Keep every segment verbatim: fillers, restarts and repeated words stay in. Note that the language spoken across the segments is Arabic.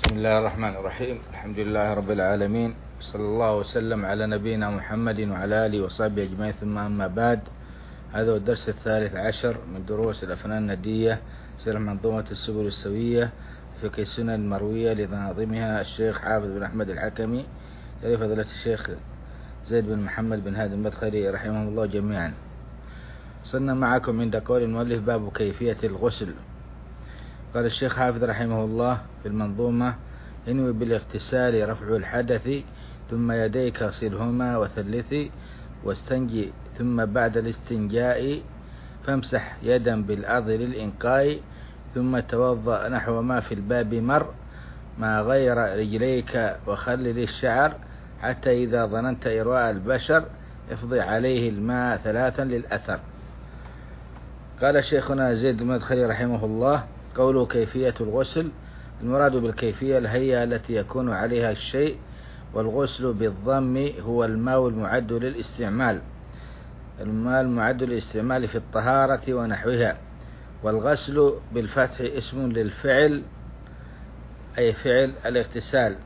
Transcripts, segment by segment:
بسم الله الرحمن الرحيم. الحمد لله رب العالمين، صلى الله وسلم على نبينا محمد وعلى آله وصحبه أجمعين، ثم أما بعد. هذا هو الدرس الثالث عشر من دروس الأفنان الندية شرح منظومة السبل السوية في السنن المروية لناظمها الشيخ حافظ بن أحمد الحكمي لفضيلة الشيخ زيد بن محمد بن هادي المدخلي رحمه الله جميعا. صرنا معكم عند قول المؤلف باب كيفية الغسل. قال الشيخ حافظ رحمه الله في المنظومة: انوي بالاغتسال رفع الحدث، ثم يديك اغسلهما وثلثي، واستنجي، ثم بعد الاستنجاء فامسح يدا بالأرض للإنقاء، ثم توضأ نحو ما في الباب مر، ما غير رجليك وخلل الشعر، حتى إذا ظننت إرواء البشر افضي عليه الماء ثلاثا للأثر. قال شيخنا زيد المدخلي رحمه الله: قوله كيفية الغسل، المراد بالكيفية الهيئة التي يكون عليها الشيء، والغسل بالضم هو الماء المعد للاستعمال، الماء المعد للاستعمال في الطهارة ونحوها. والغسل بالفتح اسم للفعل، أي فعل الاغتسال.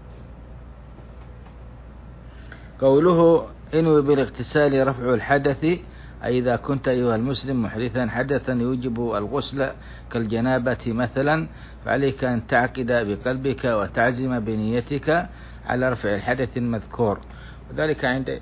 قوله انوي بالاغتسال رفع الحدث، أي إذا كنت أيها المسلم محدثا حدثا يوجب الغسل كالجنابة مثلا، فعليك أن تعقد بقلبك وتعزم بنيتك على رفع الحدث المذكور، وذلك عند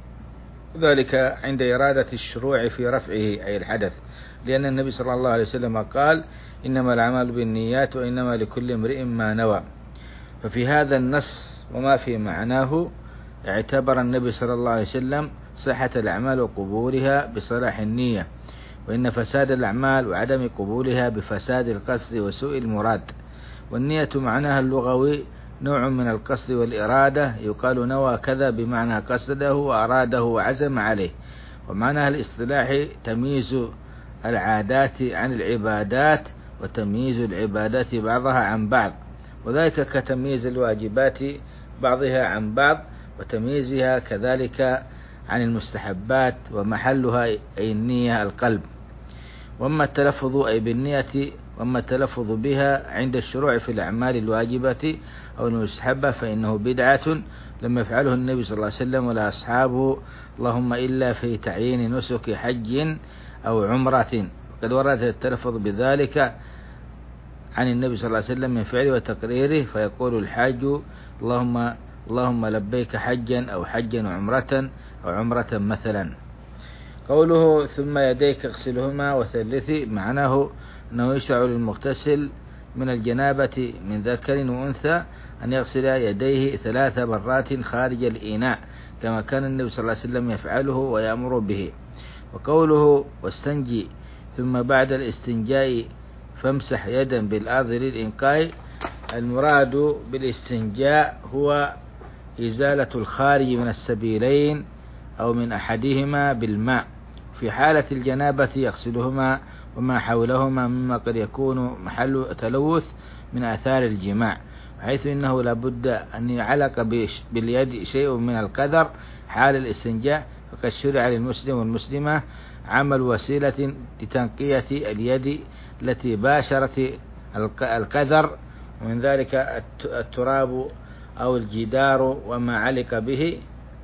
ذلك عند إرادة الشروع في رفعه أي الحدث، لأن النبي صلى الله عليه وسلم قال: إنما الأعمال بالنيات وإنما لكل امرئ ما نوى. ففي هذا النص وما في معناه اعتبر النبي صلى الله عليه وسلم صحة الأعمال وقبولها بصلاح النية، وإن فساد الأعمال وعدم قبولها بفساد القصد وسوء المراد. والنية معناها اللغوي نوع من القصد والإرادة، يقال نوى كذا بمعنى قصده وأراده وعزم عليه. ومعناها الاصطلاحي تمييز العادات عن العبادات، وتمييز العبادات بعضها عن بعض، وذلك كتمييز الواجبات بعضها عن بعض، وتمييزها كذلك عن المستحبات، ومحلها أي النية القلب. وأما التلفظ أي بالنية، وأما التلفظ بها عند الشروع في الأعمال الواجبة أو المستحبة فإنه بدعة لم يفعله النبي صلى الله عليه وسلم ولا أصحابه، اللهم إلا في تعيين نسك حج أو عمرة. وقد ورد التلفظ بذلك عن النبي صلى الله عليه وسلم من فعله وتقريره، فيقول الحاج: اللهم اللهم لبيك حجا أو حجا وعمرة أو عمرة مثلا. قوله ثم يديك اغسلهما وثلثي، معناه أنه يشرع للمغتسل من الجنابة من ذكر وأنثى أن يغسل يديه ثلاث مرات خارج الإناء، كما كان النبي صلى الله عليه وسلم يفعله ويأمر به. وقوله واستنجي ثم بعد الاستنجاء فامسح يدا بالأرض للإنقاء، المراد بالاستنجاء هو إزالة الخارج من السبيلين أو من أحدهما بالماء. في حالة الجنابة يغسلهما وما حولهما مما قد يكون محل تلوث من آثار الجماع، حيث إنه لابد أن يعلق باليد شيء من القدر حال الاستنجاء، فقد شرع للمسلم والمسلمة عمل وسيلة لتنقية اليد التي باشرت القدر، ومن ذلك التراب أو الجدار وما علق به،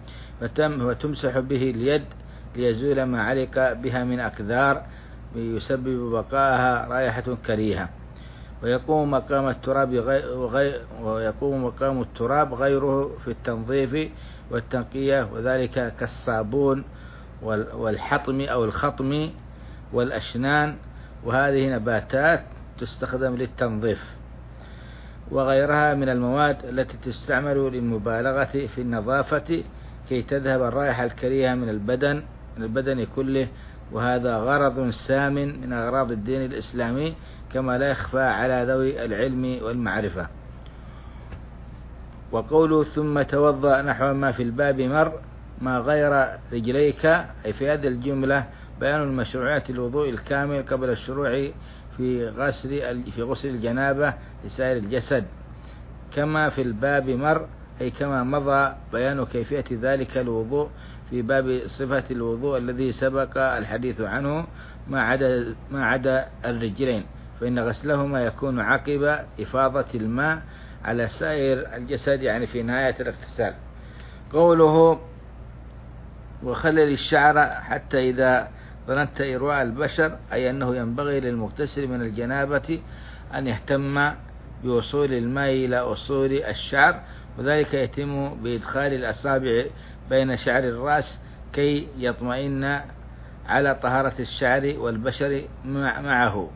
وتمسح به اليد ليزول ما علق بها من أكدار يسبب بقاءها رائحة كريهة. ويقوم مقام التراب غير ويقوم مقام التراب غيره في التنظيف والتنقية، وذلك كالصابون والحطم أو الخطم والأشنان، وهذه نباتات تستخدم للتنظيف، وغيرها من المواد التي تستعمل للمبالغة في النظافة كي تذهب الرائحة الكريهة من البدن من البدن كله، وهذا غرض سامن من أغراض الدين الإسلامي، كما لا يخفى على ذوي العلم والمعرفة. وقوله ثم توضأ نحو ما في الباب مر، ما غير رجليك، أي في هذه الجملة بيان المشروعية الوضوء الكامل قبل الشروع في غسل في غسل الجنابة لسائر الجسد، كما في الباب مر، أي كما مضى بيان كيفية ذلك الوضوء في باب صفة الوضوء الذي سبق الحديث عنه، ما عدا ما عدا الرجلين، فإن غسلهما يكون عقب إفاضة الماء على سائر الجسد، يعني في نهاية الاغتسال. قوله وخلل الشعر حتى إذا ظننت إرواء البشر، أي أنه ينبغي للمغتسل من الجنابة أن يهتم بوصول الماء إلى أصول الشعر، وذلك يتم بإدخال الأصابع بين شعر الرأس كي يطمئن على طهارة الشعر والبشر معه.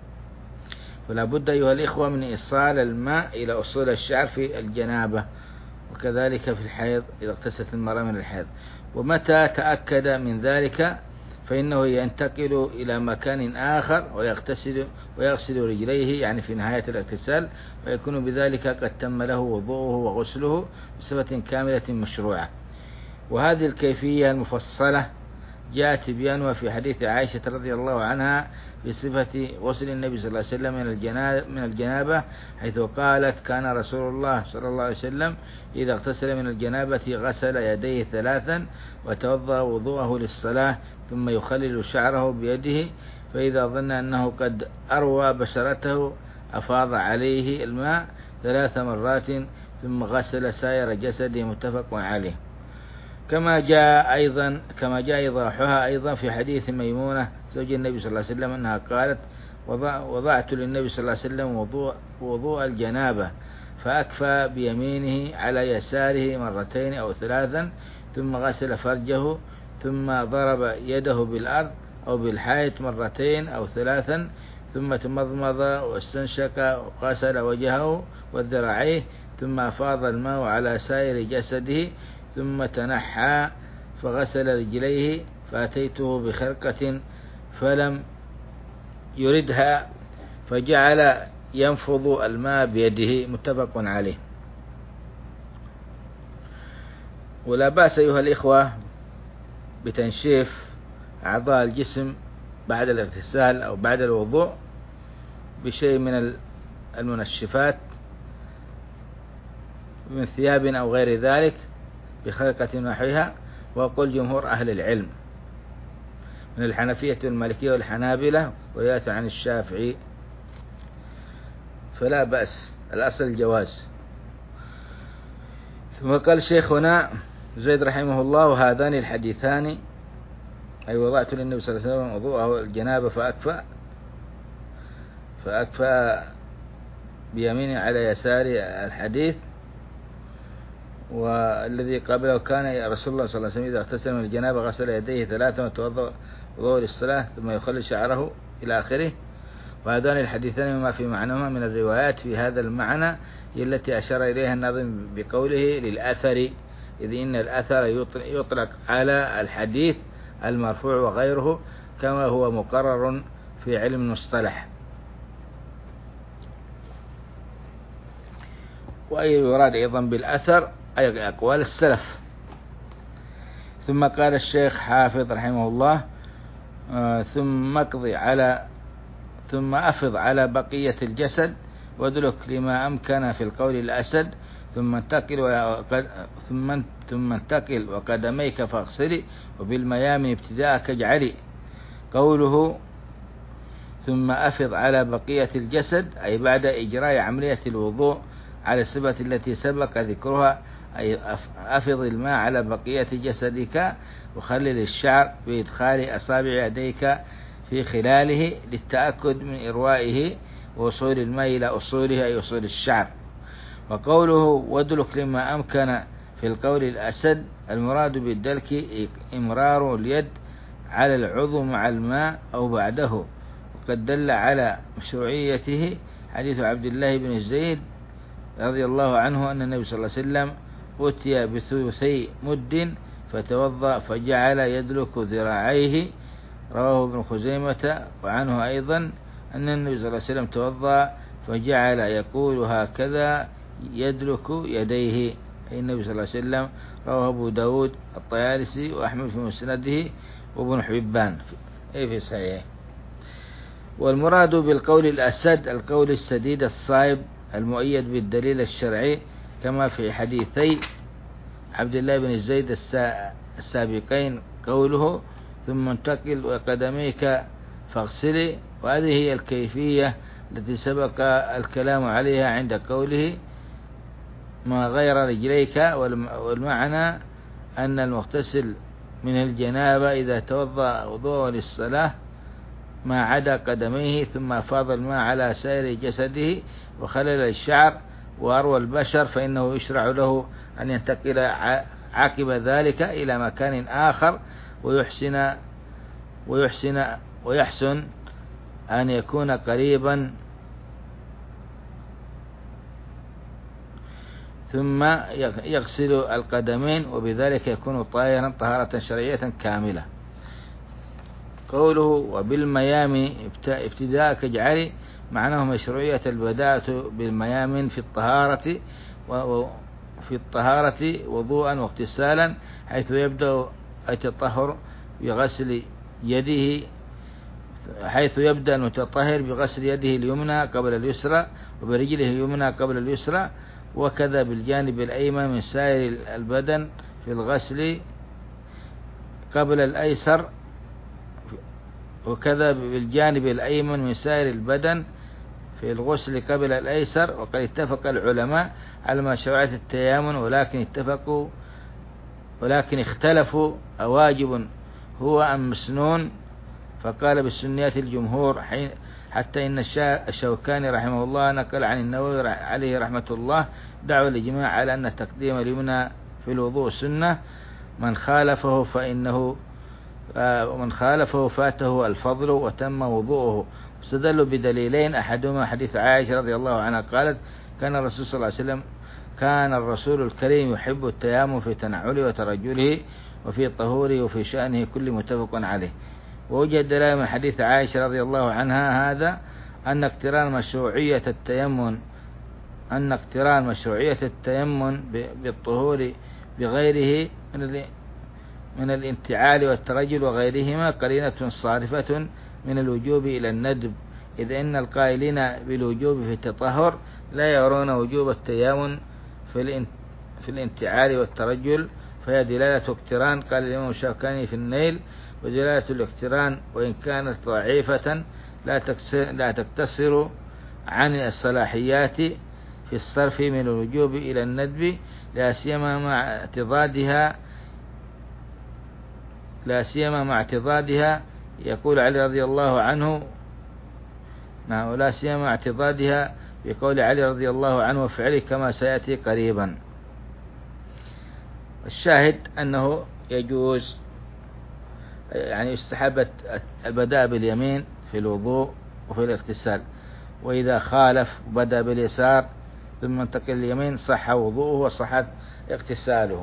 فلا بد أيها الإخوة من إيصال الماء إلى أصول الشعر في الجنابة، وكذلك في الحيض إذا اغتسلت المرأة من الحيض. ومتى تأكد من ذلك فإنه ينتقل إلى مكان آخر ويغتسل ويغسل رجليه، يعني في نهاية الاغتسال، ويكون بذلك قد تم له وضوءه وغسله بصفة كاملة مشروعة. وهذه الكيفية المفصلة جاء تبيانها في حديث عائشة رضي الله عنها في صفة غسل النبي صلى الله عليه وسلم من الجنابة، حيث قالت: كان رسول الله صلى الله عليه وسلم إذا اغتسل من الجنابة غسل يديه ثلاثا وتوضأ وضوءه للصلاة، ثم يخلل شعره بيده، فإذا ظن أنه قد أروى بشرته أفاض عليه الماء ثلاث مرات ثم غسل سائر جسده، متفق عليه. كما جاء أيضا كما جاء إيضاحها أيضا في حديث ميمونة زوج النبي صلى الله عليه وسلم أنها قالت: وضعت للنبي صلى الله عليه وسلم وضوء, وضوء الجنابة فأكفى بيمينه على يساره مرتين أو ثلاثا، ثم غسل فرجه، ثم ضرب يده بالأرض أو بالحائط مرتين أو ثلاثا، ثم تمضمض واستنشق وغسل وجهه وذراعيه، ثم أفاض الماء على سائر جسده، ثم تنحى فغسل رجليه، فأتيته بخرقة فلم يردها فجعل ينفض الماء بيده، متفق عليه. ولا بأس أيها الإخوة بتنشيف أعضاء الجسم بعد الاغتسال أو بعد الوضوء بشيء من المنشفات من ثياب أو غير ذلك بخرقة نحوها، وقل جمهور أهل العلم من الحنفية والمالكية والحنابلة ورواية عن الشافعي، فلا بأس، الأصل الجواز. ثم قال شيخنا زيد رحمه الله: وهذان الحديثان، أي وضعت للنبي صلى الله عليه وسلم وضوءه الجنابة فأكفى فأكفى بيمينه على يسار الحديث، والذي قبله كان رسول الله صلى الله عليه وسلم إذا اغتسل من الجنابة غسل يديه ثلاثا وتوضأ وضوء للصلاة ثم يخلل شعره إلى آخره. وهذان الحديثان مما في معناهما من الروايات في هذا المعنى هي التي أشار إليها الناظم بقوله للأثر، إذ إن الأثر يطلق على الحديث المرفوع وغيره كما هو مقرر في علم المصطلح. وأي يراد أيضا بالأثر أي أقوال السلف. ثم قال الشيخ حافظ رحمه الله: آه ثم اقضي على ثم أفض على بقية الجسد وادلك لما أمكن في القول الأسد، ثم انتقل وقد ثم ثم انتقل وقدميك فاغسلي وبالميامن ابتداءك اجعلي. قوله ثم أفض على بقية الجسد أي بعد إجراء عملية الوضوء على الصفة التي سبق ذكرها، أي أفض الماء على بقية جسدك وخلل الشعر بإدخال أصابع يديك في خلاله للتأكد من إروائه ووصول الماء إلى أصوله أي أصول الشعر. وقوله وادلك لما أمكن في القول الأسد، المراد بالدلك إمرار اليد على العضو مع الماء أو بعده، وقد دل على مشروعيته حديث عبد الله بن زيد رضي الله عنه أن النبي صلى الله عليه وسلم أتي بثلثي مد فتوضأ فجعل يدلك ذراعيه، رواه ابن خزيمة. وعنه أيضا أن النبي صلى الله عليه وسلم توضأ فجعل يقول هكذا يدلك يديه، أي النبي صلى الله عليه وسلم، رواه أبو داود الطيالسي وأحمد في مسنده وابن حبان أي في صحيحه. والمراد بالقول الأسد القول السديد الصائب المؤيد بالدليل الشرعي، كما في حديثي عبد الله بن زيد السابقين قوله ثم انتقل وقدميك فاغسلي، وهذه هي الكيفية التي سبق الكلام عليها عند قوله ما غير رجليك، والمعنى أن المغتسل من الجنابة إذا توضأ وضوء للصلاة ما عدا قدميه ثم أفاض الماء على سائر جسده وخلل الشعر وأروى البشر فإنه يشرع له أن ينتقل عقب ذلك إلى مكان آخر، ويحسن ويحسن ويحسن أن يكون قريبا ثم يغسل القدمين، وبذلك يكون طاهرا طهارة شرعية كاملة. قوله وبالميامن ابتداء كاجعل معناه مشروعية البداءة بالميامن في الطهارة وفي الطهارة وضوءا واغتسالا، حيث يبدأ التطهر بغسل يده حيث يبدأ المتطهر بغسل يده اليمنى قبل اليسرى وبرجله اليمنى قبل اليسرى، وكذا بالجانب الأيمن من سائر البدن في الغسل قبل الأيسر وكذا بالجانب الأيمن من سائر البدن في الغسل قبل الأيسر. وقد اتفق العلماء على مشروعية التيامن، ولكن اتفقوا ولكن اختلفوا أواجب هو أم مسنون، فقال بالسنيات الجمهور، حتى إن الشوكاني رحمه الله نقل عن النووي عليه رحمة الله دعوى الإجماع على أن تقديم اليمنى في الوضوء سنة، من خالفه فإنه ومن خالفه فاته الفضل وتم وضوءه. استدلوا بدليلين، أحدهما حديث عائشة رضي الله عنها قالت كان الرسول صلى الله عليه وسلم كان الرسول الكريم يحب التيامن في تنعله وترجله وفي طهوره وفي شأنه كل متفق عليه. ووجد دلالة من حديث عائشة رضي الله عنها هذا أن اقتران مشروعية التيمم أن اقتران مشروعية التيمم بالطهور بغيره من من الانتعال والترجل وغيرهما قرينة صارفة من الوجوب إلى الندب، إذ إن القائلين بالوجوب في التطهر لا يرون وجوب التيامن في في الانتعال والترجل، فهي دلالة اقتران. قال الإمام الشوكاني في النيل ودلالة الاقتران وإن كانت ضعيفة لا تقتصر عن الصلاحيات في الصرف من الوجوب إلى الندب، لا سيما مع اعتضادها لا سيما مع اعتضادها يقول علي رضي الله عنه نعم لا سيما مع اعتضادها يقول علي رضي الله عنه وفعله كما سيأتي قريبا. الشاهد أنه يجوز يعني يستحب البداء باليمين في الوضوء وفي الاغتسال، وإذا خالف بدأ باليسار ثم انتقل اليمين صح وضوءه وصحت اغتساله،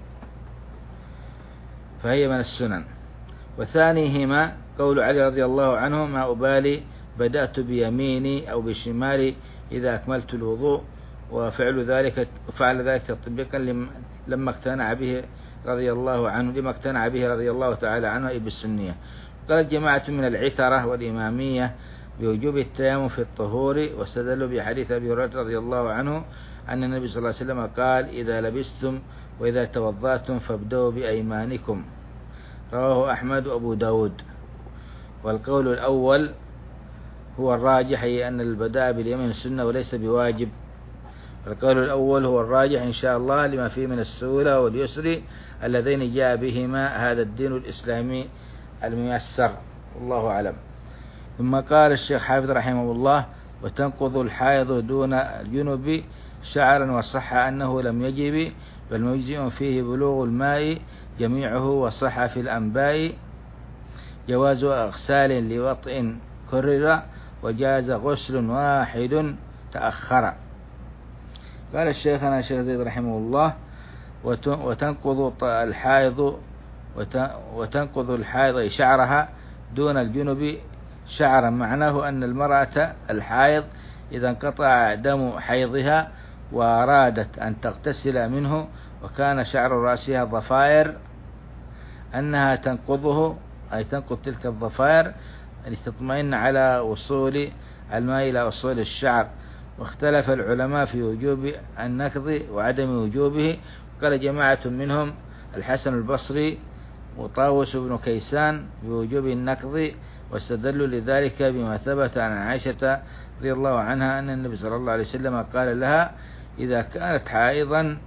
فهي من السنن. وثانيهما قول علي رضي الله عنه ما أبالي بدأت بيميني أو بشمالي إذا أكملت الوضوء، وفعل ذلك فعل ذلك تطبيقا لما اقتنع به رضي الله عنه لما اقتنع به رضي الله تعالى عنه أي بالسنية. قال جماعة من العترة والإمامية بوجوب التيامن في الطهور، واستدلوا بحديث أبي هريرة رضي الله عنه أن النبي صلى الله عليه وسلم قال إذا لبستم وإذا توضأتم فابدأوا بأيمانكم، رواه أحمد وأبو داود. والقول الأول هو الراجح، هي أن البداء باليمين سنة وليس بواجب. القول الأول هو الراجح إن شاء الله لما فيه من السهولة واليسر اللذين جاء بهما هذا الدين الإسلامي الميسر، الله أعلم. ثم قال الشيخ حافظ رحمه الله وتنقض الحائض دون الجنب شعرا، وصح أنه لم يجب بل مجزئ فيه بلوغ الماء جميعه، وصح في الأنباء جواز أغسال لوطء كرر وجاز غسل واحد تأخر. قال الشيخنا الشيخ زيد رحمه الله وتنقض الحائض وتنقض الحائض شعرها دون الجنب شعرا، معناه أن المرأة الحائض إذا انقطع دم حيضها وأرادت أن تغتسل منه وكان شعر رأسها ضفائر أنها تنقضه، أي تنقض تلك الضفائر لتطمئن على وصول الماء إلى وصول الشعر. واختلف العلماء في وجوب النقض وعدم وجوبه، قال جماعة منهم الحسن البصري وطاووس بن كيسان بوجوب النقض، واستدلوا لذلك بما ثبت عن عائشة رضي الله عنها أن النبي صلى الله عليه وسلم قال لها إذا كانت حائضا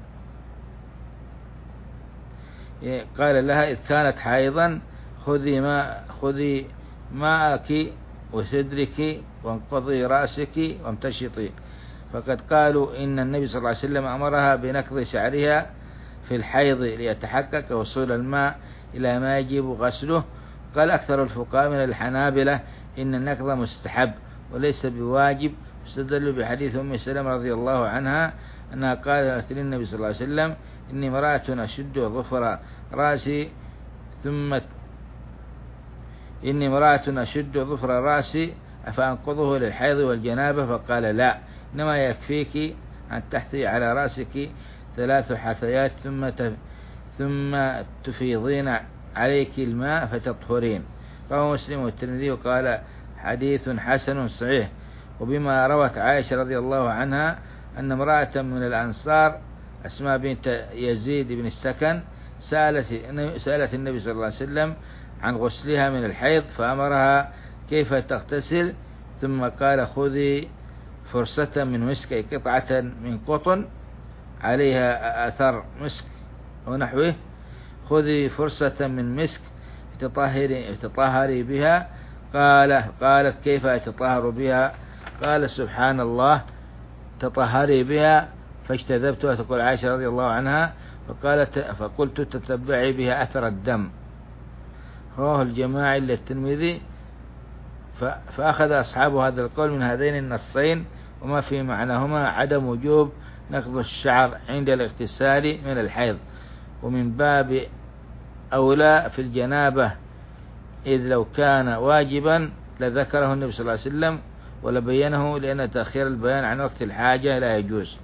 قال لها إذ كانت حائضا خذي ماء خذي ماءك وسدرك وانقضي رأسك وامتشطي، فقد قالوا إن النبي صلى الله عليه وسلم أمرها بنقض شعرها في الحيض ليتحقق وصول الماء إلى ما يجب غسله. قال أكثر الفقهاء من الحنابلة إن النقض مستحب وليس بواجب، استدلوا بحديث أم سلمة رضي الله عنها أنها قالت للنبي صلى الله عليه وسلم إني امرأة أشد ظفر رأسي ثم إني امرأة أشد ظفر رأسي أفأنقضه للحيض والجنابة؟ فقال لا، إنما يكفيك أن تحثي على رأسك ثلاث حثيات ثم ثم تفيضين عليك الماء فتطهرين. رواه مسلم والترمذي وقال حديث حسن صحيح. وبما روت عائشة رضي الله عنها أن امرأة من الأنصار أسماء بنت يزيد بن السكن سألت سألت النبي صلى الله عليه وسلم عن غسلها من الحيض فأمرها كيف تغتسل، ثم قال خذي فرصة من مسك، قطعة من قطن عليها أثر مسك ونحوه، خذي فرصة من مسك تطهري, تطهري بها. قال قالت كيف أتطهر بها؟ قال سبحان الله تطهري بها. فاجتذبتها تقول عائشة رضي الله عنها فقالت فقلت تتبعي بها أثر الدم. رواه الجماعي للترمذي. فأخذ أصحاب هذا القول من هذين النصين وما في معناهما عدم وجوب نقض الشعر عند الاغتسال من الحيض، ومن باب أولى في الجنابة، إذ لو كان واجبا لذكره النبي صلى الله عليه وسلم ولبينه، لأن تأخير البيان عن وقت الحاجة لا يجوز.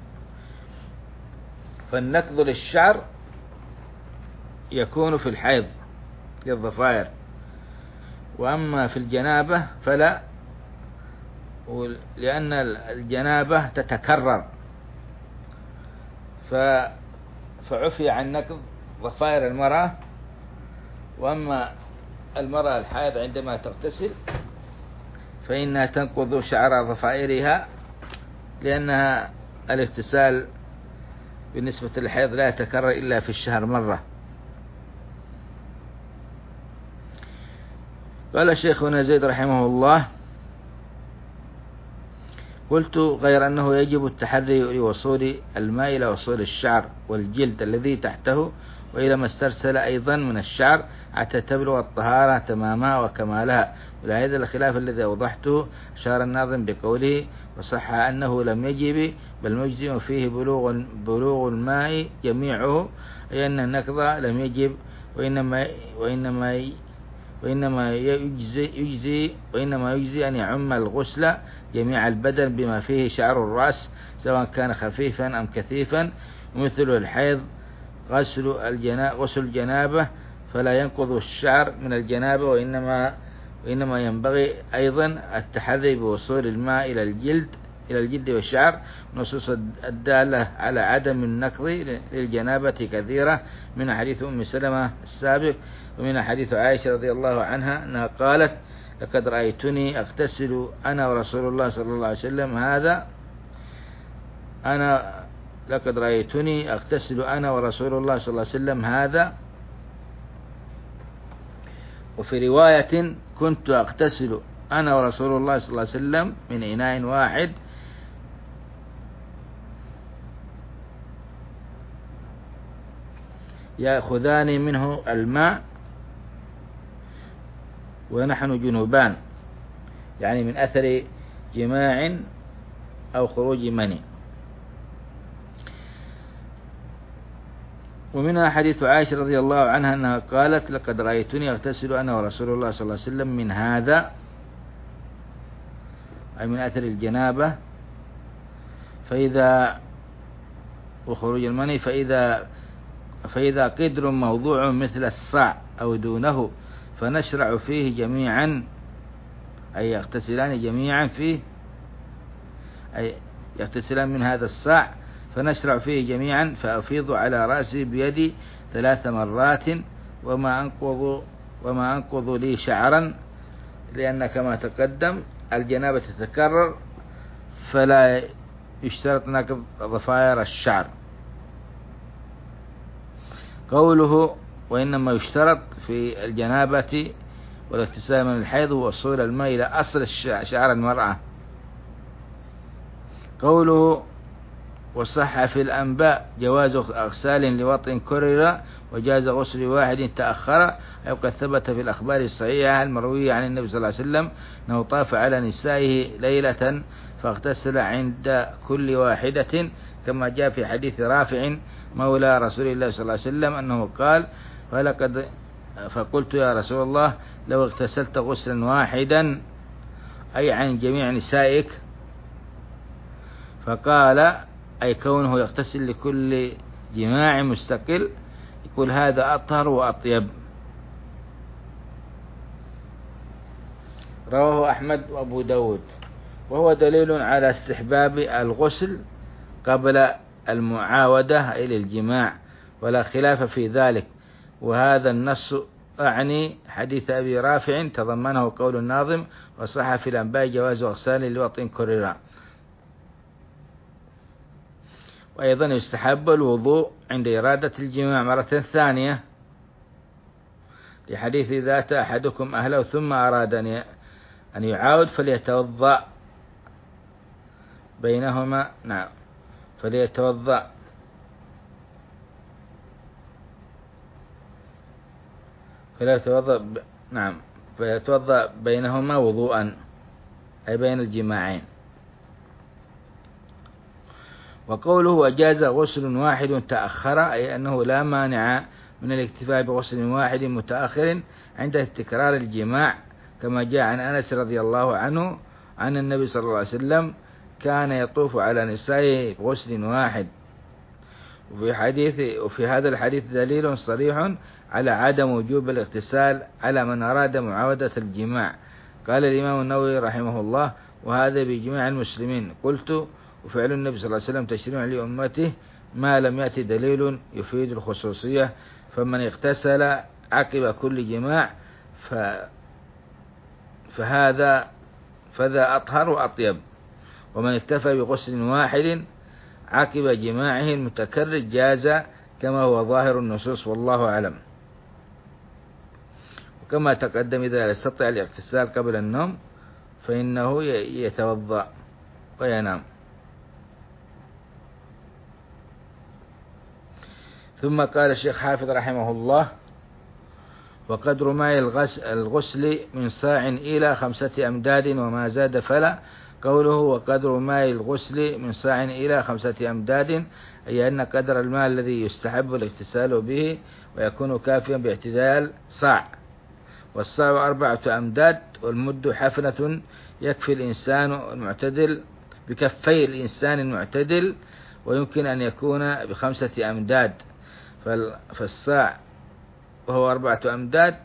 فالنقض للشعر يكون في الحيض للضفائر، وأما في الجنابة فلا، لأن الجنابة تتكرر فعفي عن نقض ضفائر المرأة. وأما المرأة الحائض عندما تغتسل فإنها تنقض شعر ضفائرها، لأنها الاغتسال بالنسبة للحيض لا يتكرر إلا في الشهر مرة. قال شيخنا زيد رحمه الله قلت غير أنه يجب التحري لوصول الماء إلى وصول الشعر والجلد الذي تحته وإلى ما استرسل أيضا من الشعر حتى تبلغ الطهارة تمامها وكمالها. ولهذا الخلاف الذي أوضحته أشار الناظم بقوله وصح أنه لم يجب بل مجزم فيه بلوغ, بلوغ الماء جميعه، أي أن النقض لم يجب وإنما, وإنما, وإنما يجزي, يجزي وإنما يجزي أن يعم الغسل جميع البدن بما فيه شعر الرأس سواء كان خفيفا أم كثيفا. ومثل الحيض غسل الجنابة غسل الجنابة فلا ينقض الشعر من الجنابة، وإنما وإنما ينبغي أيضا التحري بوصول الماء إلى الجلد إلى الجلد والشعر. نصوص الدالة على عدم النقض للجنابة كثيرة، من حديث أم سلمة السابق، ومن حديث عائشة رضي الله عنها أنها قالت لقد رأيتني أغتسل أنا ورسول الله صلى الله عليه وسلم هذا أنا لقد رأيتني أغتسل أنا ورسول الله صلى الله عليه وسلم هذا. وفي رواية كنت أغتسل أنا ورسول الله صلى الله عليه وسلم من إناء واحد يأخذان منه الماء ونحن جنوبان، يعني من أثر جماع أو خروج مني. ومنها حديث عائشة رضي الله عنها أنها قالت لقد رأيتني أغتسل أنا ورسول الله صلى الله عليه وسلم من هذا، أي من أثر الجنابة فإذا وخروج المني فإذا فإذا قدر موضوع مثل الصاع أو دونه فنشرع فيه جميعا، أي يغتسلان جميعا فيه، أي يغتسلان من هذا الصاع فنشرع فيه جميعا فأفيض على رأسي بيدي ثلاث مرات وما أنقض وما أنقض لي شعرا، لأن كما تقدم الجنابة تتكرر فلا يشترط نقض ضفائر الشعر. قوله وإنما يشترط في الجنابة والاغتسال من الحيض ووصول الماء إلى أصل شعر المرأة. قوله وصح في الأنباء جواز أغسال لوطء كرر وجاز غسل واحد تأخر، أي قد ثبت في الأخبار الصحيحة المروية عن النبي صلى الله عليه وسلم أنه طاف على نسائه ليلة فاغتسل عند كل واحدة، كما جاء في حديث رافع مولى رسول الله صلى الله عليه وسلم أنه قال فلقد فقلت يا رسول الله لو اغتسلت غسلا واحدا أي عن جميع نسائك؟ فقال أي كونه يغتسل لكل جماع مستقل، يقول هذا أطهر وأطيب. رواه أحمد وأبو داود، وهو دليل على استحباب الغسل قبل المعاودة إلى الجماع ولا خلاف في ذلك، وهذا النص أعني حديث أبي رافع تضمنه قول الناظم وصح في الأنباء جواز أغسال لوطء كرر. وأيضا يستحب الوضوء عند إرادة الجماع مرة ثانية لحديث إذا أتى أحدكم أهله ثم أراد أن يعاود فليتوضأ بينهما نعم فليتوضأ فليتوضأ ب... نعم فليتوضأ بينهما وضوءا أي بين الجماعين. وقوله وجاز غسل واحد تأخر أي أنه لا مانع من الاكتفاء بغسل واحد متأخر عند تكرار الجماع، كما جاء عن أنس رضي الله عنه عن النبي صلى الله عليه وسلم كان يطوف على نسائه بغسل واحد. وفي حديث وفي هذا الحديث دليل صريح على عدم وجوب الاغتسال على من أراد معاودة الجماع. قال الإمام النووي رحمه الله وهذا بإجماع المسلمين. قلت وفعل النبي صلى الله عليه وسلم تشريع لأمته ما لم يأتي دليل يفيد الخصوصية، فمن اغتسل عقب كل جماع ف فهذا فذا أطهر وأطيب، ومن اكتفى بغسل واحد عقب جماعه المتكرر جاز كما هو ظاهر النصوص والله أعلم. وكما تقدم إذا يستطيع الاغتسال قبل النوم فإنه يتوضأ وينام. ثم قال الشيخ حافظ رحمه الله وقدر ماء الغسل من صاع إلى خمسة أمداد وما زاد فلا. قوله وقدر ماء الغسل من صاع إلى خمسة أمداد أي أن قدر الماء الذي يستحب الاغتسال به ويكون كافيا باعتدال صاع، والصاع أربعة أمداد، والمد حفنة يكفي الإنسان المعتدل بكفي الإنسان المعتدل، ويمكن أن يكون بخمسة أمداد، فالصاع وهو أربعة أمداد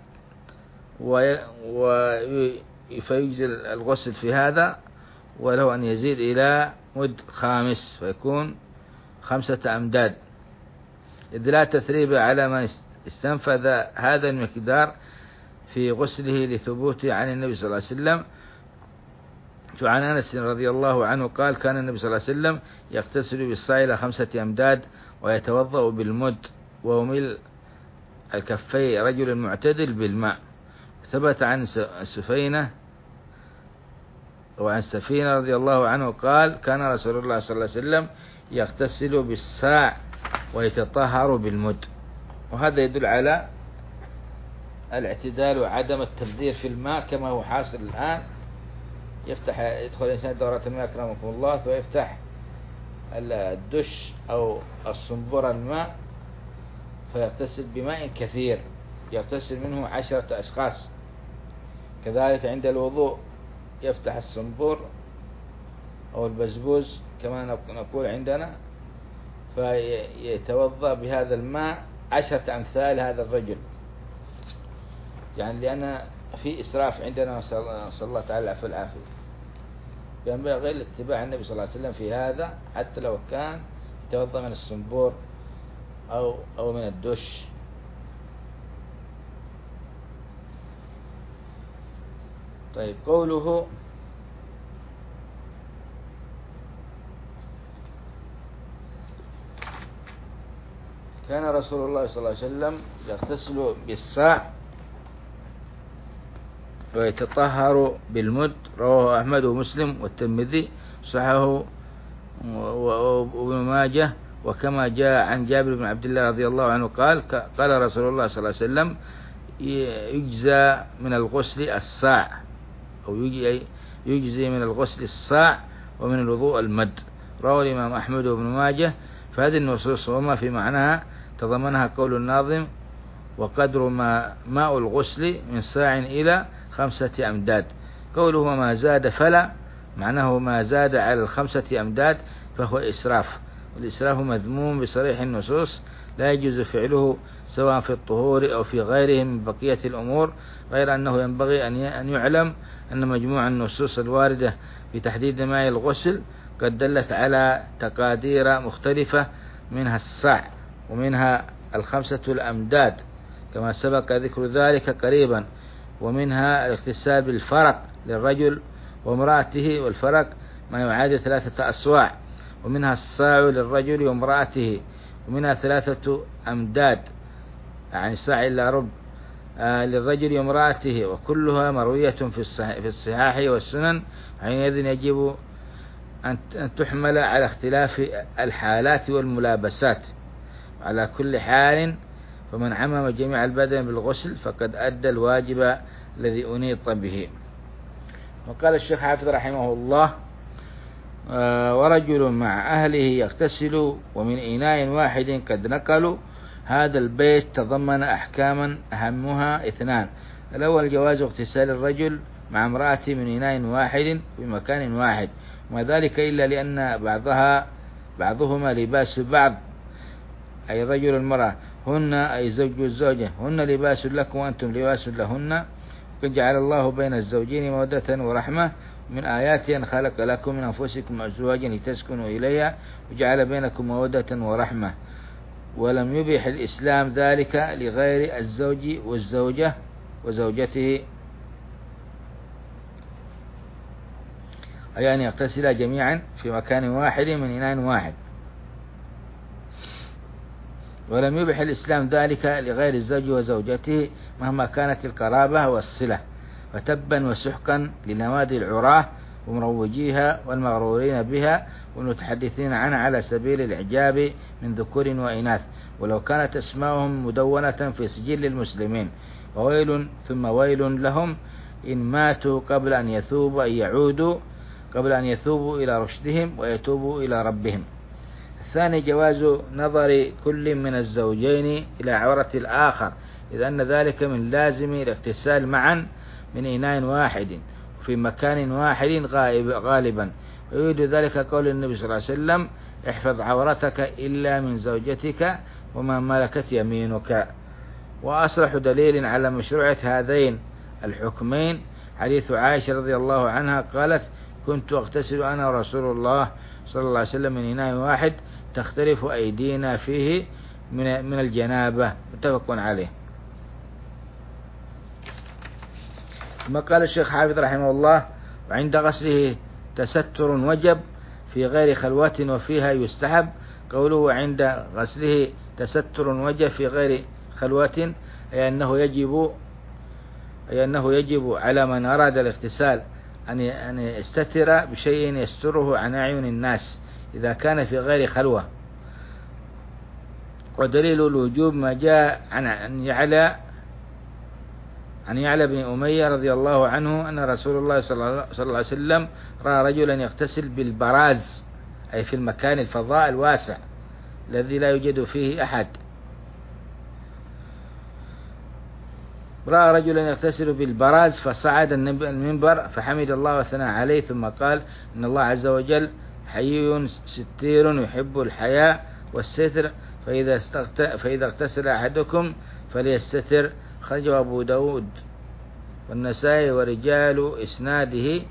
ويجزي الغسل في هذا، وله أن يزيد إلى مد خامس فيكون خمسة أمداد، إذ لا تثريب على من استنفذ هذا المقدار في غسله لثبوته عن النبي صلى الله عليه وسلم. فعن أنس رضي الله عنه قال كان النبي صلى الله عليه وسلم يغتسل بالصاع إلى خمسة أمداد ويتوضأ بالمد وهو ملء الكفي رجل معتدل بالماء. ثبت عن سفينة وعن سفينة رضي الله عنه قال كان رسول الله صلى الله عليه وسلم يغتسل بالصاع ويتطهر بالمد. وهذا يدل على الاعتدال وعدم التبذير في الماء كما هو حاصل الآن. يفتح يدخل الإنسان دورة الماء أكرمكم الله فيفتح الدش أو الصنبور الماء فيغتسل بماء كثير يغتسل منه عشرة أشخاص. كذلك عند الوضوء يفتح الصنبور أو البزبوز كما نقول عندنا فيتوضأ بهذا الماء عشرة أمثال هذا الرجل، يعني لأن في إسراف عندنا صلى الله تعالى في العافية، ينبغي اتباع النبي صلى الله عليه وسلم في هذا حتى لو كان يتوضأ من الصنبور أو أو من الدش. طيب قوله كان رسول الله صلى الله عليه وسلم يغتسل بالصاع ويتطهر بالمد. رواه أحمد ومسلم والترمذي صححه وابن ماجه. وكما جاء عن جابر بن عبد الله رضي الله عنه قال قال رسول الله صلى الله عليه وسلم يجزى من الغسل الصاع أو يجزي من الغسل الصاع ومن الوضوء المد. رواه الإمام أحمد وابن ماجه. فهذه النصوص وما في معناها تضمنها قول الناظم وقدر ما ماء الغسل من صاع إلى خمسة أمداد. قوله ما زاد فلا معناه ما زاد على الخمسة أمداد فهو إسراف، والإسراف مذموم بصريح النصوص، لا يجوز فعله سواء في الطهور أو في غيره من بقية الأمور، غير أنه ينبغي أن يعلم أن مجموع النصوص الواردة في تحديد ماء الغسل قد دلت على تقادير مختلفة، منها الصاع ومنها الخمسة الأمداد كما سبق ذكر ذلك قريبا، ومنها الاغتسال بالفرق للرجل وامرأته، والفرق ما يعادل ثلاثة أصواع، ومنها الصاع للرجل وامرأته، ومنها ثلاثة أمداد يعني صاع إلا رب آه للرجل وامرأته، وكلها مروية في في الصحاح والسنن. حينئذ يجب أن تحمل على اختلاف الحالات والملابسات. على كل حال فمن عمم جميع البدن بالغسل فقد أدى الواجب الذي أنيط به. وقال الشيخ حافظ رحمه الله آه ورجل مع أهله يغتسل ومن إناء واحد قد نقلوا. هذا البيت تضمن أحكاما أهمها اثنان: الأول جواز اغتسال الرجل مع امرأته من إناء واحد في مكان واحد، وما ذلك إلا لأن بعضها بعضهما لباس بعض، أي الرجل والمرأة، هن أي زوج والزوجة، هن لباس لكم وأنتم لباس لهن، قد جعل الله بين الزوجين مودة ورحمة، من آياته أن خلق لكم من أنفسكم أزواجا لتسكنوا إليها وجعل بينكم مودة ورحمة. ولم يبيح الإسلام ذلك لغير الزوج والزوجة وزوجته، أي أن يغتسلا جميعا في مكان واحد من إناء واحد. ولم يبح الإسلام ذلك لغير الزوج وزوجته مهما كانت القرابة والصلة، فتبا وسحقا لنوادي العراه ومروجيها والمغرورين بها والمتحدثين عنها على سبيل الإعجاب من ذكور وإناث، ولو كانت أسماؤهم مدونة في سجل المسلمين. وويل ثم ويل لهم إن ماتوا قبل أن يثوبوا أن يعودوا قبل أن يثوبوا إلى رشدهم ويتوبوا إلى ربهم. الثاني جواز نظر كل من الزوجين إلى عورة الآخر، إذ أن ذلك من لازم الاغتسال معا من إناء واحد في مكان واحد غالبا، ويريد ذلك قول النبي صلى الله عليه وسلم: احفظ عورتك إلا من زوجتك وما ملكت يمينك. وأصرح دليل على مشروعية هذين الحكمين حديث عائشة رضي الله عنها قالت: كنت أغتسل أنا ورسول الله صلى الله عليه وسلم من إناء واحد تختلف أيدينا فيه من من الجنابة، متفق عليه. ثم قال الشيخ حافظ رحمه الله: وعند غسله تستر وجب في غير خلوة وفيها يستحب. قوله عند غسله تستر وجب في غير خلوة أي أنه يجب أي أنه يجب على من أراد الاغتسال أن يستتر بشيء يستره عن أعين الناس إذا كان في غير خلوة. ودليل الوجوب ما جاء عن يعلى عن يعلى بن أمية رضي الله عنه أن رسول الله صلى الله عليه وسلم رأى رجلا يغتسل بالبراز، أي في المكان الفضاء الواسع الذي لا يوجد فيه أحد. رأى رجلا يغتسل بالبراز فصعد المنبر فحمد الله وثنى عليه، ثم قال: إن الله عز وجل حيي ستير يحب الحياء والستر، فإذا, استغت... فإذا اغتسل أحدكم فليستتر. خرجه أبو داود والنسائي ورجال إسناده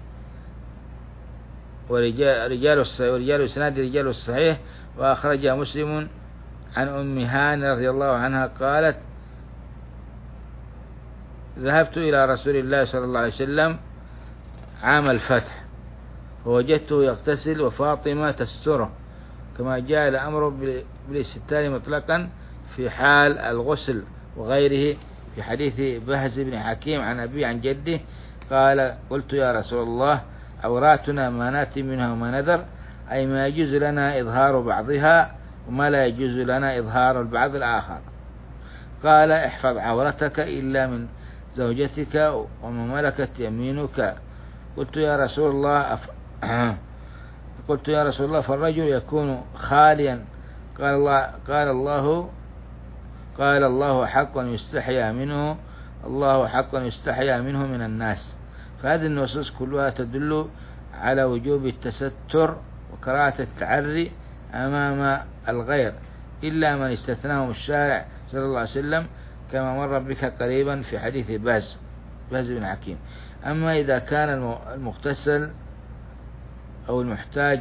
ورجال رجال ورجال إسناد رجال الصحيح. وأخرج مسلم عن أم هانة رضي الله عنها قالت: ذهبت إلى رسول الله صلى الله عليه وسلم عام الفتح فوجدته يغتسل وفاطمة تستره، كما جاء الأمر بالاستتار مطلقا في حال الغسل وغيره. في حديث بهز بن حكيم عن أبي عن جده قال قلت يا رسول الله عوراتنا ما ناتي منها وما نذر، أي ما يجوز لنا إظهار بعضها وما لا يجوز لنا إظهار البعض الآخر. قال احفظ عورتك إلا من زوجتك وما ملكت يمينك. قلت يا رسول الله أف... قلت يا رسول الله فالرجل يكون خاليا. قال الله قال الله قال الله حقا يستحيا منه الله حقا يستحيا منه من الناس. فهذه النصوص كلها تدل على وجوب التستر وكراهة التعري أمام الغير، إلا من استثناهم الشارع صلى الله عليه وسلم كما مر بك قريبا في حديث باز باز بن حكيم. أما إذا كان المغتسل أو المحتاج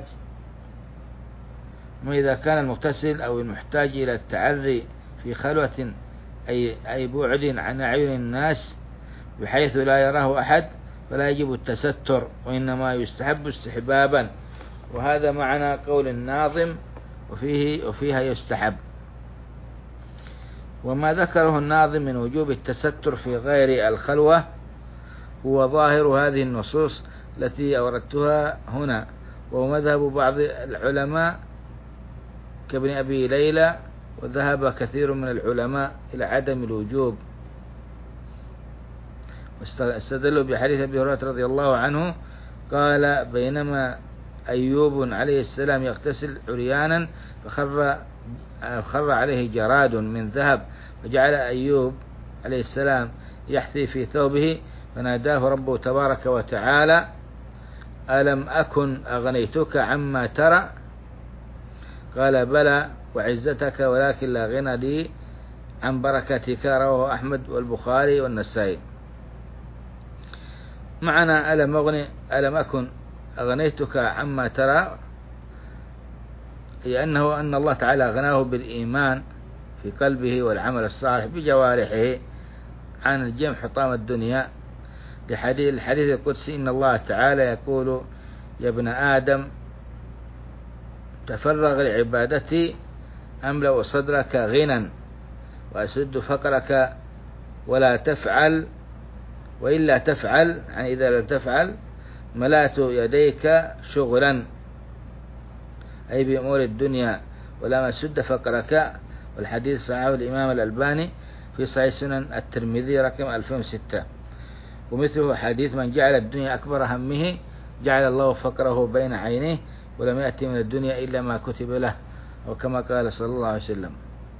ما إذا كان المغتسل أو المحتاج إلى التعري في خلوة أي, أي بعد عن أعين الناس بحيث لا يراه أحد فلا يجب التستر، وإنما يستحب استحبابا، وهذا معنى قول الناظم وفيه وفيها يستحب. وما ذكره الناظم من وجوب التستر في غير الخلوة هو ظاهر هذه النصوص التي أوردتها هنا، وهو مذهب بعض العلماء كابن أبي ليلى، وذهب كثير من العلماء إلى عدم الوجوب، واستدلوا بحديث أبي هريرة رضي الله عنه قال بينما أيوب عليه السلام يغتسل عريانا فخر خر عليه جراد من ذهب، فجعل أيوب عليه السلام يحثي في ثوبه فناداه ربه تبارك وتعالى ألم أكن أغنيتك عما ترى؟ قال بلى وعزتك ولكن لا غنى لي عن بركتك. رواه أحمد والبخاري والنسائي. معنى ألم أغني ألم أكن أغنيتك عما ترى هي أنه أن الله تعالى غناه بالإيمان في قلبه والعمل الصالح بجوارحه عن الجمع حطام الدنيا، لحديث الحديث القدسي إن الله تعالى يقول يا ابن آدم تفرغ لعبادتي أملأ صدرك غنى وأسد فقرك ولا تفعل وإلا تفعل، يعني إذا لم تفعل ملأت يديك شغلا أي بأمور الدنيا ولا مسد فقرك. والحديث صححه الإمام الألباني في صحيح سنن الترمذي رقم ألفين وستة. ومثله حديث من جعل الدنيا أكبر همه جعل الله فقره بين عينيه ولم يأتي من الدنيا إلا ما كتب له، وكما قال صلى الله عليه وسلم.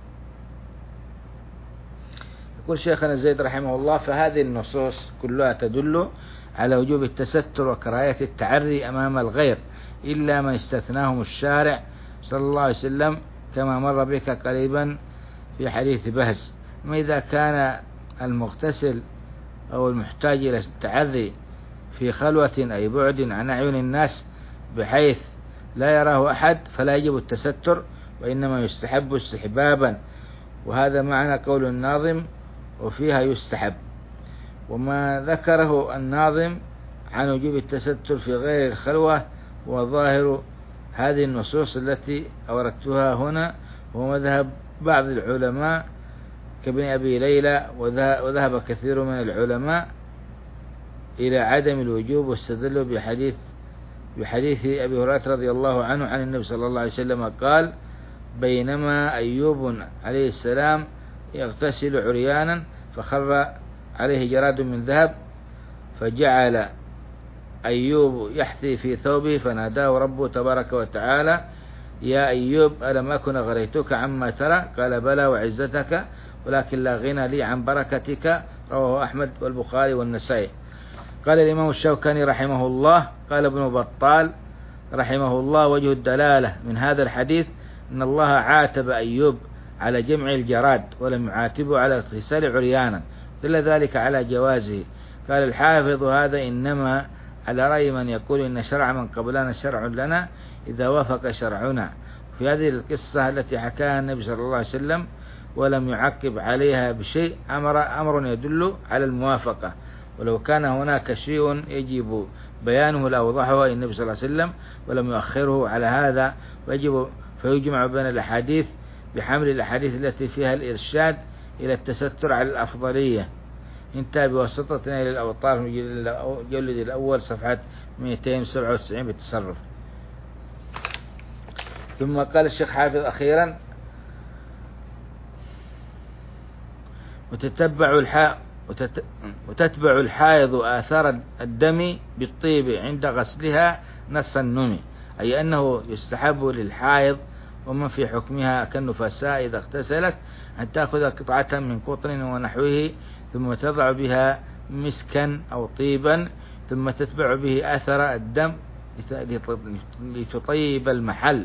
يقول شيخنا زيد رحمه الله فهذه النصوص كلها تدل على وجوب التستر وكراهية التعري أمام الغير، إلا من استثناهم الشارع صلى الله عليه وسلم كما مر بك قريبا في حديث بهز. ما إذا كان المغتسل أو المحتاج إلى التعري في خلوة أي بعد عن أعين الناس بحيث لا يراه أحد فلا يجب التستر، وإنما يستحب استحبابا، وهذا معنى قول الناظم وفيها يستحب. وما ذكره الناظم عن وجوب التستر في غير الخلوة وظاهر هذه النصوص التي أوردتها هنا، هو مذهب بعض العلماء كابن أبي ليلى، وذهب كثير من العلماء إلى عدم الوجوب، واستدلوا بحديث بحديث أبي هريرة رضي الله عنه عن النبي صلى الله عليه وسلم قال بينما أيوب عليه السلام يغتسل عريانا فخر عليه جراد من ذهب، فجعل أيوب يحثي في ثوبه فناداه ربه تبارك وتعالى يا أيوب ألم أكن غريتك عما ترى؟ قال بلى وعزتك ولكن لا غنى لي عن بركتك. رواه أحمد والبخاري والنسائي. قال الإمام الشوكاني رحمه الله قال ابن بطال رحمه الله وجه الدلالة من هذا الحديث أن الله عاتب أيوب على جمع الجراد ولم يعاتبه على اغتسال عريانا، دل ذلك على جوازه. قال الحافظ هذا إنما على رأي من يقول إن شرع من قبلنا شرع لنا إذا وافق شرعنا. في هذه القصة التي حكاها النبي صلى الله عليه وسلم ولم يعقب عليها بشيء أمر, أمر يدل على الموافقة، ولو كان هناك شيء يجب بيانه لأوضحه النبي صلى الله عليه وسلم ولم يؤخره على هذا، ويجب فيجمع بين الأحاديث بحمل الأحاديث التي فيها الإرشاد إلى التستر على الأفضلية. انتهى بواسطتنا إلى الأوطار مجلد الأول صفحة مئتين وسبعة وتسعين بالتصرف. ثم قال الشيخ حافظ أخيرا: وتتبع الحائض وتتبع الحائض آثار الدم بالطيب عند غسلها نص النمي، أي أنه يستحب للحائض ومن في حكمها كالنفساء إذا اغتسلت أن تأخذ قطعة من قطن ونحوه ثم تضع بها مسكا أو طيبا ثم تتبع به أثر الدم لتطيب المحل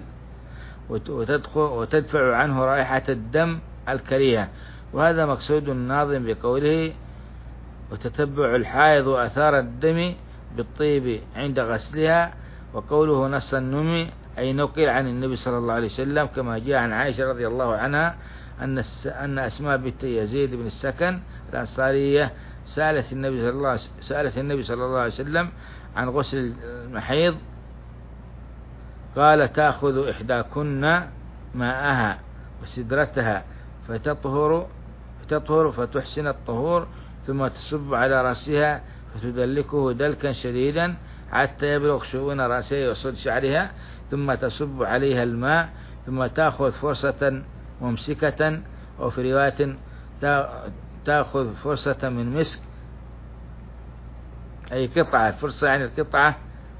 وتدفع عنه رائحة الدم الكريهة. وهذا مقصود الناظم بقوله: وتتبع الحائض أثار الدم بالطيب عند غسلها. وقوله نص النمي أي نقل عن النبي صلى الله عليه وسلم، كما جاء عن عائشة رضي الله عنها أن أن أسماء بنت يزيد بن السكن الأنصارية سألت النبي صلى الله سألت النبي صلى الله عليه وسلم عن غسل المحيض، قال: تأخذ إحداكن ماءها وسدرتها فتطهر فتطهر فتحسن الطهور ثم تصب على رأسها فتدلكه دلكا شديدا حتى يبلغ شؤون رأسها وصد شعرها ثم تصب عليها الماء ثم تأخذ فرصة ممسكة، وفي رواية تأخذ فرصة من مسك أي قطعة، فرصة يعني القطعة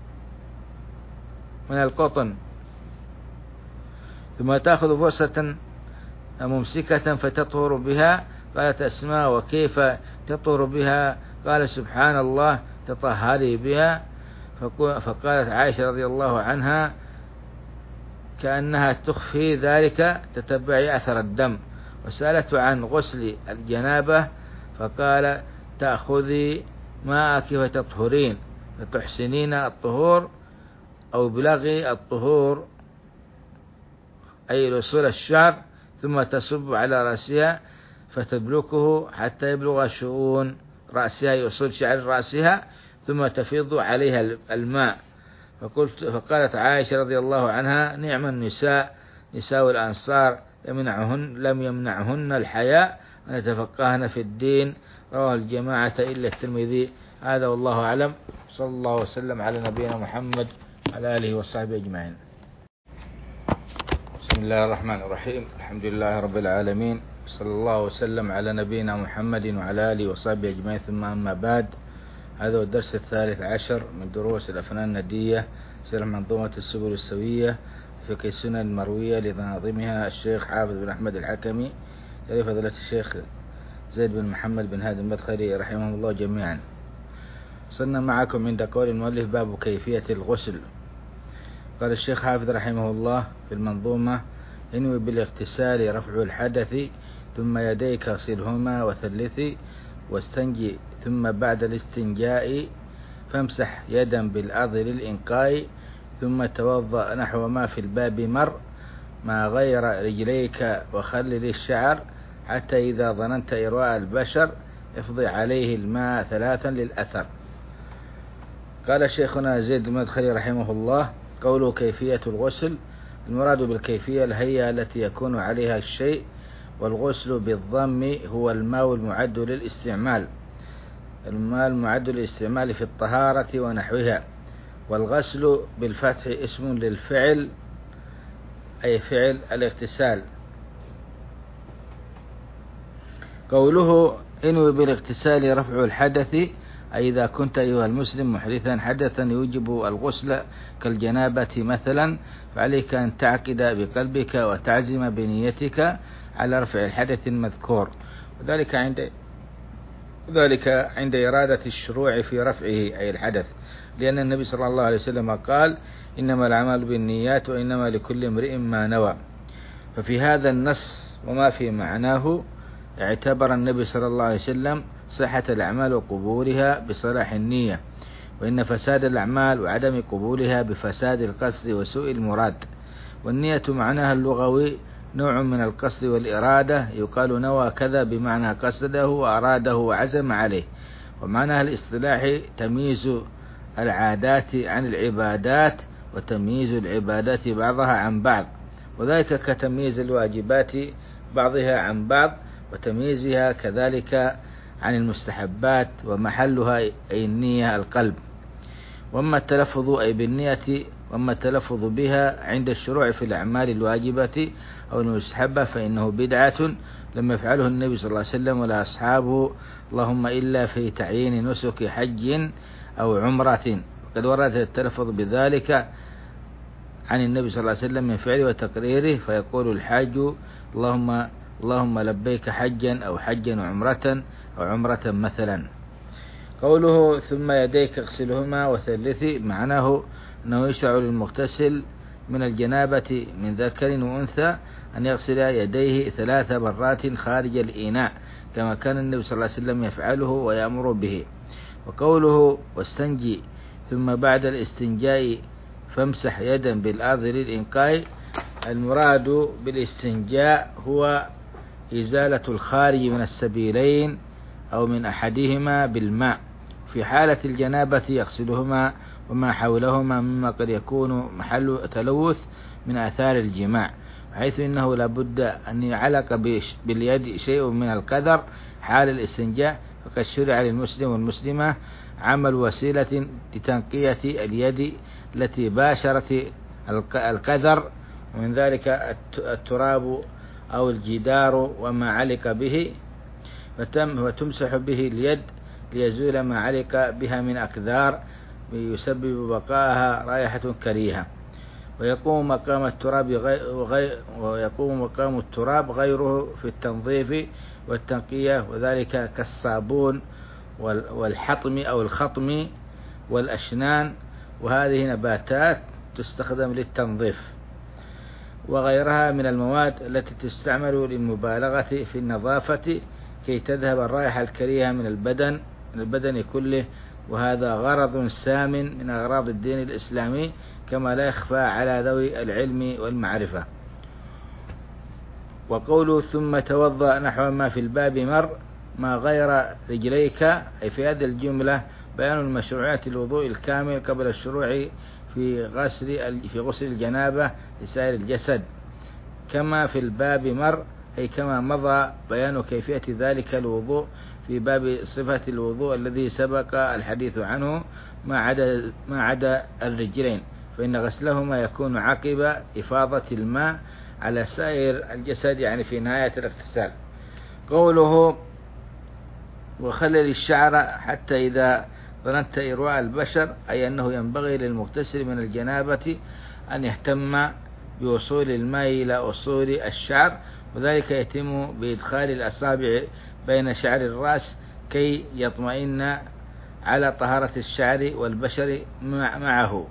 من القطن، ثم تأخذ فرصة ممسكة فتطهر بها. قالت أسماء: وكيف تطهر بها؟ قال: سبحان الله تطهري بها. فقالت عائشة رضي الله عنها كأنها تخفي ذلك: تتبعي أثر الدم. وسألته عن غسل الجنابة فقال: تأخذي ماءك وتطهرين فتحسنين الطهور أو بلغي الطهور أي رسول الشعر ثم تصب على رأسها فتدلكه حتى يبلغ شؤون رأسها يوصل شعر رأسها ثم تفيض عليها الماء. فقلت فقالت عائشة رضي الله عنها: نعم النساء نساء الأنصار لم يمنعهن, لم يمنعهن الحياء أن يتفقهن في الدين. رواه الجماعة إلا الترمذي. هذا والله أعلم. صلى الله وسلم على نبينا محمد وعلى آله وصحبه أجمعين. بسم الله الرحمن الرحيم. الحمد لله رب العالمين، صلى الله وسلم على نبينا محمد وعلى آله وصحبه أجمعين. ثم أما بعد، هذا هو الدرس الثالث عشر من دروس الأفنان الندية شرح منظومة السبل السوية في فقه السنن المروية لناظمها الشيخ حافظ بن أحمد الحكمي يلي فضيلة الشيخ زيد بن محمد بن هادي المدخلي رحمه الله جميعا. صرنا معكم عند قول المؤلف: باب كيفية الغسل. قال الشيخ حافظ رحمه الله في المنظومة: انوي بالاغتسال رفع الحدث ثم يديك صلهما وثلثي واستنجي ثم بعد الاستنجاء فامسح يدا بالأرض للإنقاء ثم توضأ نحو ما في الباب مر ما غير رجليك وخلل الشعر حتى إذا ظننت إرواء البشر افضي عليه الماء ثلاثا للأثر. قال شيخنا زيد المدخلي رحمه الله: قوله كيفية الغسل، المراد بالكيفية الهيئة التي يكون عليها الشيء، والغسل بالضم هو الماء المعد للاستعمال الماء المعد للاستعمال في الطهارة ونحوها. والغسل بالفتح اسم للفعل أي فعل الاغتسال. قوله انوي بالاغتسال رفع الحدث، أي إذا كنت أيها المسلم محدثا حدثا يوجب الغسل كالجنابة مثلا، فعليك أن تعقد بقلبك وتعزم بنيتك على رفع الحدث المذكور، وذلك عند ذلك عند إرادة الشروع في رفعه أي الحدث، لأن النبي صلى الله عليه وسلم قال: إنما الأعمال بالنيات وإنما لكل امرئ ما نوى. ففي هذا النص وما في معناه اعتبر النبي صلى الله عليه وسلم صحة الأعمال وقبولها بصلاح النية، وإن فساد الأعمال وعدم قبولها بفساد القصد وسوء المراد. والنية معناها اللغوي نوع من القصد والإرادة، يقال نوى كذا بمعنى قصده وأراده وعزم عليه. ومعناها الاصطلاحي تمييز العادات عن العبادات وتمييز العبادات بعضها عن بعض، وذلك كتمييز الواجبات بعضها عن بعض، وتمييزها كذلك عن المستحبات، ومحلها أي النية القلب. وأما التلفظ أي بالنية وأما التلفظ بها عند الشروع في الأعمال الواجبة أو المستحبة فإنه بدعة لم يفعله النبي صلى الله عليه وسلم ولا أصحابه، اللهم إلا في تعيين نسك حج أو عمرة. وقد ورد التلفظ بذلك عن النبي صلى الله عليه وسلم من فعله وتقريره، فيقول الحاج اللهم اللهم لبيك حجا أو حجا وعمرة أو عمرة مثلا. قوله ثم يديك اغسلهما وثلثي، معناه أنه يشرع للمغتسل من الجنابة من ذكر وأنثى أن يغسل يديه ثلاث مرات خارج الإناء كما كان النبي صلى الله عليه وسلم يفعله ويأمر به. وقوله واستنجي ثم بعد الاستنجاء فامسح يدا بالأرض للإنقاء، المراد بالاستنجاء هو إزالة الخارج من السبيلين أو من أحدهما بالماء. في حالة الجنابة يغسلهما وما حولهما مما قد يكون محل تلوث من آثار الجماع، حيث إنه لابد أن يعلق باليد شيء من القدر حال الاستنجاء، فقد شرع للمسلم والمسلمة عمل وسيلة لتنقية اليد التي باشرت القدر، ومن ذلك التراب أو الجدار وما علق به، وتمسح به اليد ليزول ما علق بها من أكدار يسبب بقاءها رائحة كريهة. ويقوم مقام التراب غير ويقوم مقام التراب غيره في التنظيف والتنقية، وذلك كالصابون والحطم أو الخطم والأشنان، وهذه نباتات تستخدم للتنظيف، وغيرها من المواد التي تستعمل للمبالغة في النظافة كي تذهب الرائحة الكريهة من البدن من البدن كله، وهذا غرض سامن من أغراض الدين الإسلامي كما لا يخفى على ذوي العلم والمعرفة. وقوله ثم توضأ نحو ما في الباب مر ما غير رجليك، أي في هذه الجملة بيان المشروعية الوضوء الكامل قبل الشروع في غسل في غسل الجنابة لسائر الجسد، كما في الباب مر أي كما مضى بيان كيفية ذلك الوضوء في باب صفة الوضوء الذي سبق الحديث عنه ما عدا ما عدا الرجلين، فإن غسلهما يكون عقب إفاضة الماء على سائر الجسد، يعني في نهاية الاغتسال. قوله وخلل الشعر حتى إذا ظننت إرواء البشر، أي أنه ينبغي للمغتسل من الجنابة أن يهتم بوصول الماء إلى أصول الشعر، وذلك يتم بإدخال الأصابع بين شعر الرأس كي يطمئن على طهارة الشعر والبشر معه.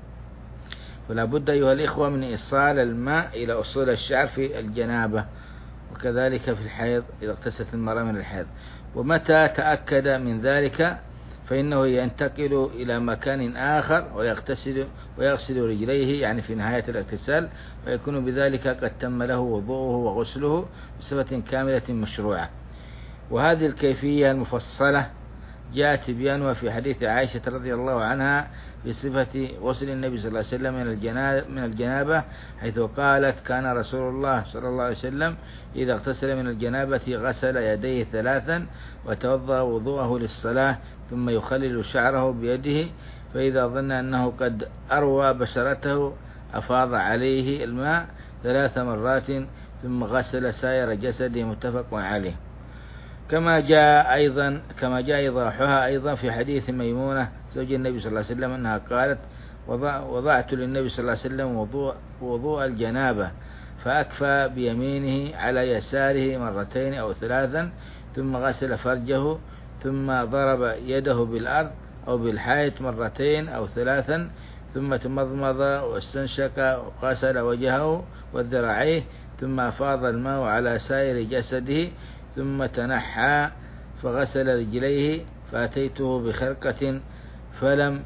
فلا بد أيها الإخوة من إيصال الماء إلى أصول الشعر في الجنابة، وكذلك في الحيض إذا اغتسلت المرأة من الحيض. ومتى تأكد من ذلك فإنه ينتقل إلى مكان آخر ويغتسل ويغسل رجليه، يعني في نهاية الاغتسال، ويكون بذلك قد تم له وضوءه وغسله بصفة كاملة مشروعة. وهذه الكيفية المفصلة جاء تبيانها في حديث عائشة رضي الله عنها في صفة غسل النبي صلى الله عليه وسلم من الجنابة، حيث قالت كان رسول الله صلى الله عليه وسلم إذا اغتسل من الجنابة غسل يديه ثلاثا وتوضأ وضوءه للصلاة ثم يخلل شعره بيده، فإذا ظن أنه قد أروى بشرته أفاض عليه الماء ثلاث مرات ثم غسل سائر جسده، متفق عليه. كما جاء أيضا كما جاء إيضاحها أيضا في حديث ميمونة زوج النبي صلى الله عليه وسلم أنها قالت وضعت للنبي صلى الله عليه وسلم وضوء, وضوء الجنابة فأكفى بيمينه على يساره مرتين أو ثلاثا ثم غسل فرجه ثم ضرب يده بالأرض أو بالحائط مرتين أو ثلاثا ثم تمضمض واستنشق وغسل وجهه وذراعيه ثم أفاض الماء على سائر جسده ثم تنحى فغسل رجليه فأتيته بخرقة فلم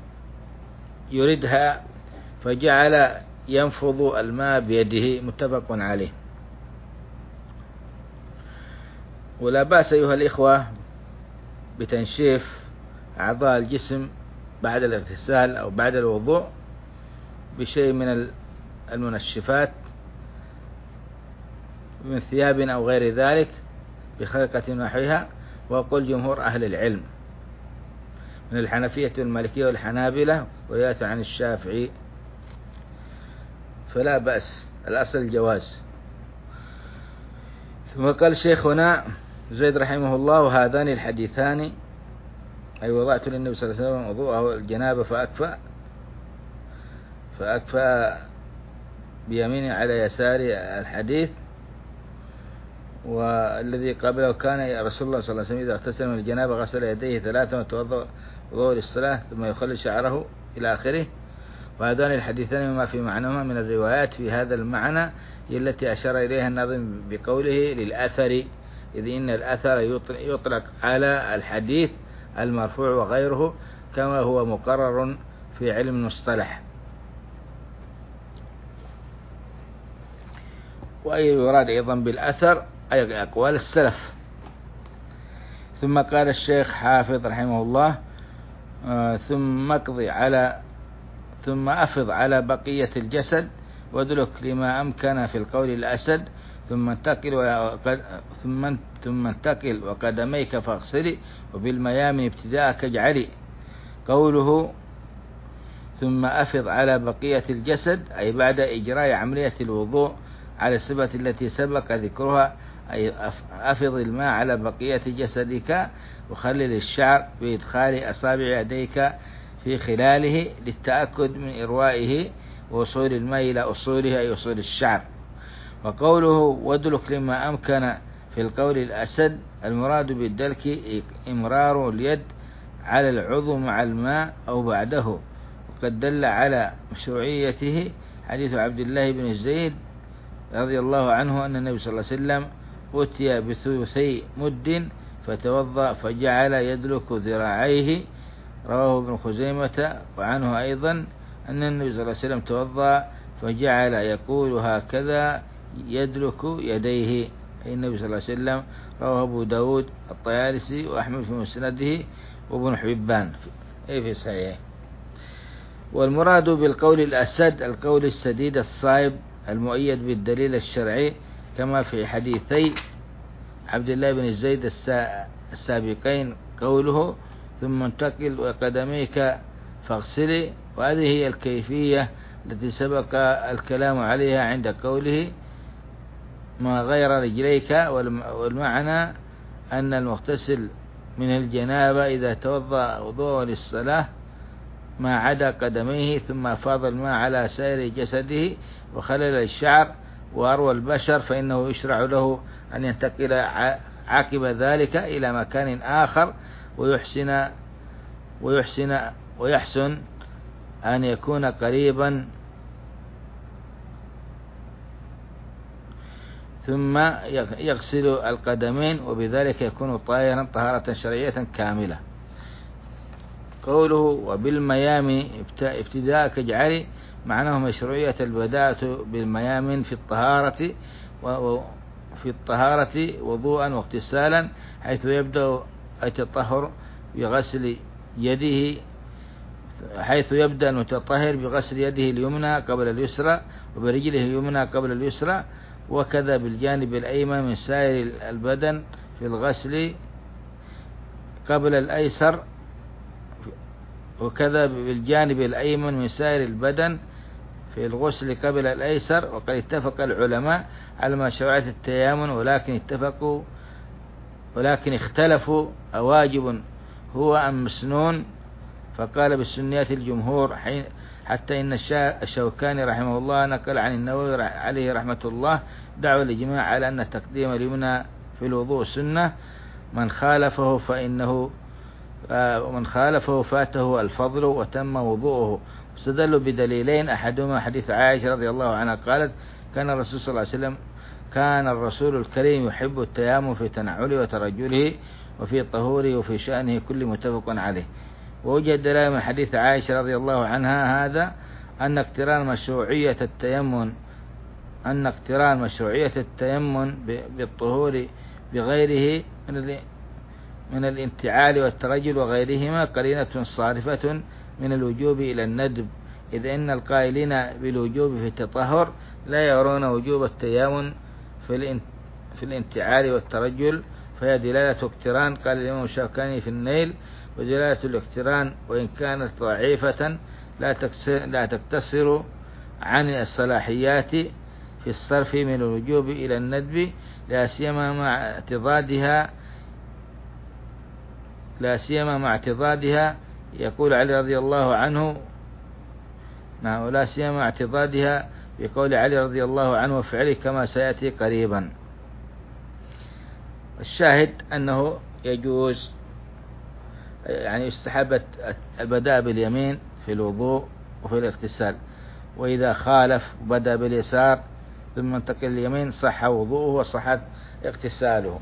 يردها فجعل ينفض الماء بيده، متفق عليه. ولا بأس أيها الإخوة بتنشيف أعضاء الجسم بعد الاغتسال أو بعد الوضوء بشيء من المنشفات من ثياب أو غير ذلك بخلقة نحوها، وقل جمهور أهل العلم من الحنفية والمالكية والحنابلة ورواية عن الشافعي، فلا بأس، الأصل الجواز. ثم قال شيخنا زيد رحمه الله: وهذان الحديثان أي وضعت للنبي صلى الله عليه وسلم وضوءه الجنابة فأكفأ فأكفأ بيمينه على يسار الحديث، والذي قبله كان رسول الله صلى الله عليه وسلم إذا اغتسل من الجنابة غسل يديه ثلاثا وتوضأ وضوء للصلاة ثم يخلل شعره إلى آخره. وهذان الحديثان وما في معناهما من الروايات في هذا المعنى هي التي أشار إليها الناظم بقوله للأثر، إذ إن الأثر يطلق على الحديث المرفوع وغيره كما هو مقرر في علم المصطلح. وأي يراد أيضا بالأثر أي أقوال السلف. ثم قال الشيخ حافظ رحمه الله: آه ثم اقضي على ثم أفض على بقية الجسد وادلك لما أمكن في القول الأسد، ثم انتقل وقد ثم ثم انتقل وقدميك فاغسلي وبالميامن ابتداءك اجعلي. قوله ثم أفض على بقية الجسد أي بعد إجراء عملية الوضوء على الصفة التي سبق ذكرها، أي أفض الماء على بقية جسدك وخلل الشعر بإدخال أصابع يديك في خلاله للتأكد من إروائه ووصول الماء إلى أصوله أي أصول الشعر. وقوله وادلك لما أمكن في القول الأسد المراد بالدلك إمرار اليد على العضو مع الماء أو بعده، وقد دل على مشروعيته حديث عبد الله بن زيد رضي الله عنه أن النبي صلى الله عليه وسلم أتي بثلثي مد فتوضأ فجعل يدلك ذراعيه، رواه ابن خزيمة. وعنه أيضا أن النبي صلى الله عليه وسلم توضأ فجعل يقول هكذا يدلك يديه، أي النبي صلى الله عليه وسلم، رواه أبو داود الطيالسي وأحمد في مسنده وابن حبان أي في صحيحه. والمراد بالقول الأسد القول السديد الصائب المؤيد بالدليل الشرعي، كما في حديثي عبد الله بن زيد السابقين قوله ثم انتقل وقدميك فاغسلي، وهذه هي الكيفية التي سبق الكلام عليها عند قوله ما غير رجليك، والمعنى أن المغتسل من الجنابة إذا توضأ وضوء للصلاة ما عدا قدميه ثم أفاض الماء على سائر جسده وخلل الشعر وأروى البشر فإنه يشرع له أن ينتقل عقب ذلك إلى مكان آخر، ويحسن ويحسن ويحسن أن يكون قريبا ثم يغسل القدمين، وبذلك يكون طاهرا طهارة شرعية كاملة. قوله وبالميامن ابتداءك اجعلي معناه مشروعية البداءة بالميامن في الطهارة وفي الطهارة وضوءا واغتسالا، حيث يبدأ التطهر بغسل يده حيث يبدأ المتطهر بغسل يده اليمنى قبل اليسرى وبرجله اليمنى قبل اليسرى، وكذا بالجانب الأيمن من سائر البدن في الغسل قبل الأيسر وكذا بالجانب الأيمن من سائر البدن في الغسل قبل الأيسر. وقد اتفق العلماء على مشروعية التيامن، ولكن اتفقوا ولكن اختلفوا أواجب هو أم مسنون، فقال بالسنيات الجمهور، حتى إن الشوكاني رحمه الله نقل عن النووي عليه رحمة الله دعوى الإجماع على أن تقديم اليمنى في الوضوء سنة، من خالفه فإنه ومن خالفه فاته الفضل وتم وضوءه. واستدلوا بدليلين، أحدهما حديث عائشة رضي الله عنها قالت كان الرسول صلى الله عليه وسلم كان الرسول الكريم يحب التيامن في تنعله وترجله وفي طهوره وفي شأنه كل متفق عليه. ووجد دلالة من حديث عائشة رضي الله عنها هذا أن اقتران مشروعية التيمم أن اقتران مشروعية التيمم بالطهور بغيره من من الانتعال والترجل وغيرهما قرينة صارفة من الوجوب إلى الندب، إذ إن القائلين بالوجوب في التطهر لا يرون وجوب التيامن في الانتعال والترجل فهي دلالة اقتران. قال الإمام الشوكاني في النيل: ودلالة الاقتران وإن كانت ضعيفة لا تقتصر عن الصلاحيات في الصرف من الوجوب إلى الندب، لا سيما مع اعتضادها لا سيما مع اعتضادها يقول علي رضي الله عنه نعم لا سيما مع اعتضادها بقول علي رضي الله عنه وفعله كما سيأتي قريبا. الشاهد أنه يجوز يعني يستحب البداء باليمين في الوضوء وفي الاغتسال، وإذا خالف بدأ باليسار ثم انتقل اليمين صح وضوءه وصحت اغتساله،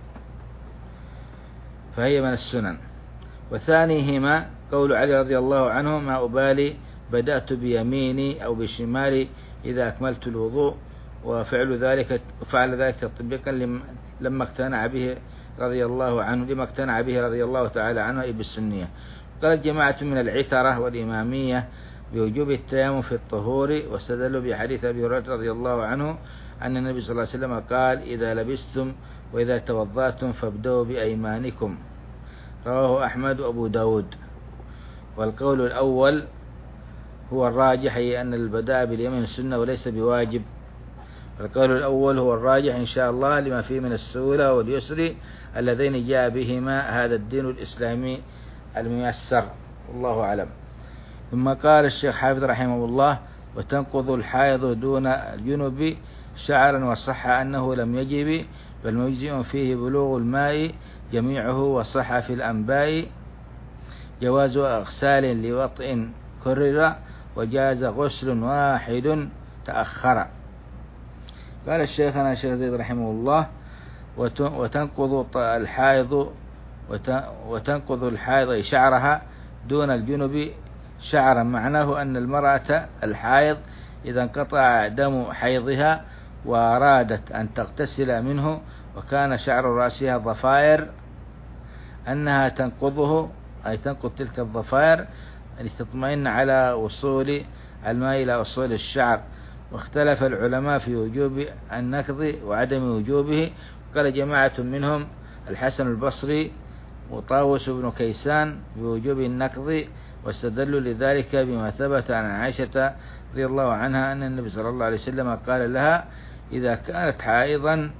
فهي من السنن. وثانيهما قول علي رضي الله عنه: ما أبالي بدأت بيميني أو بشمالي إذا أكملت الوضوء، وفعل ذلك فعل ذلك تطبيقا لما اقتنع به رضي الله عنه لما اقتنع به رضي الله تعالى عنه أي بالسنية. قال جماعة من العترة والإمامية بوجوب التيمم في الطهور، واستدلوا بحديث أبي هريرة رضي الله عنه أن النبي صلى الله عليه وسلم قال: إذا لبستم وإذا توضأتم فابدأوا بأيمانكم، رواه أحمد وأبو داود. والقول الأول هو الراجح، هي أن البداء باليمين سنة وليس بواجب. القول الأول هو الراجح إن شاء الله لما فيه من السهولة واليسر اللذين جاء بهما هذا الدين الإسلامي الميسر، والله أعلم. ثم قال الشيخ حافظ رحمه الله: وتنقض الحائض دون الجنب شعرا، وصح أنه لم يجب بل مجزئ فيه بلوغ الماء جميعه، وصح في الأنباء جواز أغسال لوطئ كرر، وجاز غسل واحد تأخر. قال الشيخنا الشيخ زيد رحمه الله: وتنقض الحائض وتنقض الحائض شعرها دون الجنب شعرا، معناه أن المرأة الحائض إذا انقطع دم حيضها وأرادت أن تغتسل منه وكان شعر رأسها ضفائر أنها تنقضه، أي تنقض تلك الضفائر لتطمئن على وصول الماء إلى وصول الشعر. واختلف العلماء في وجوب النقض وعدم وجوبه. قال جماعة منهم الحسن البصري وطاووس بن كيسان بوجوب النقض، واستدلوا لذلك بما ثبت عن عائشة رضي الله عنها أن النبي صلى الله عليه وسلم قال لها: إذا كانت حائضا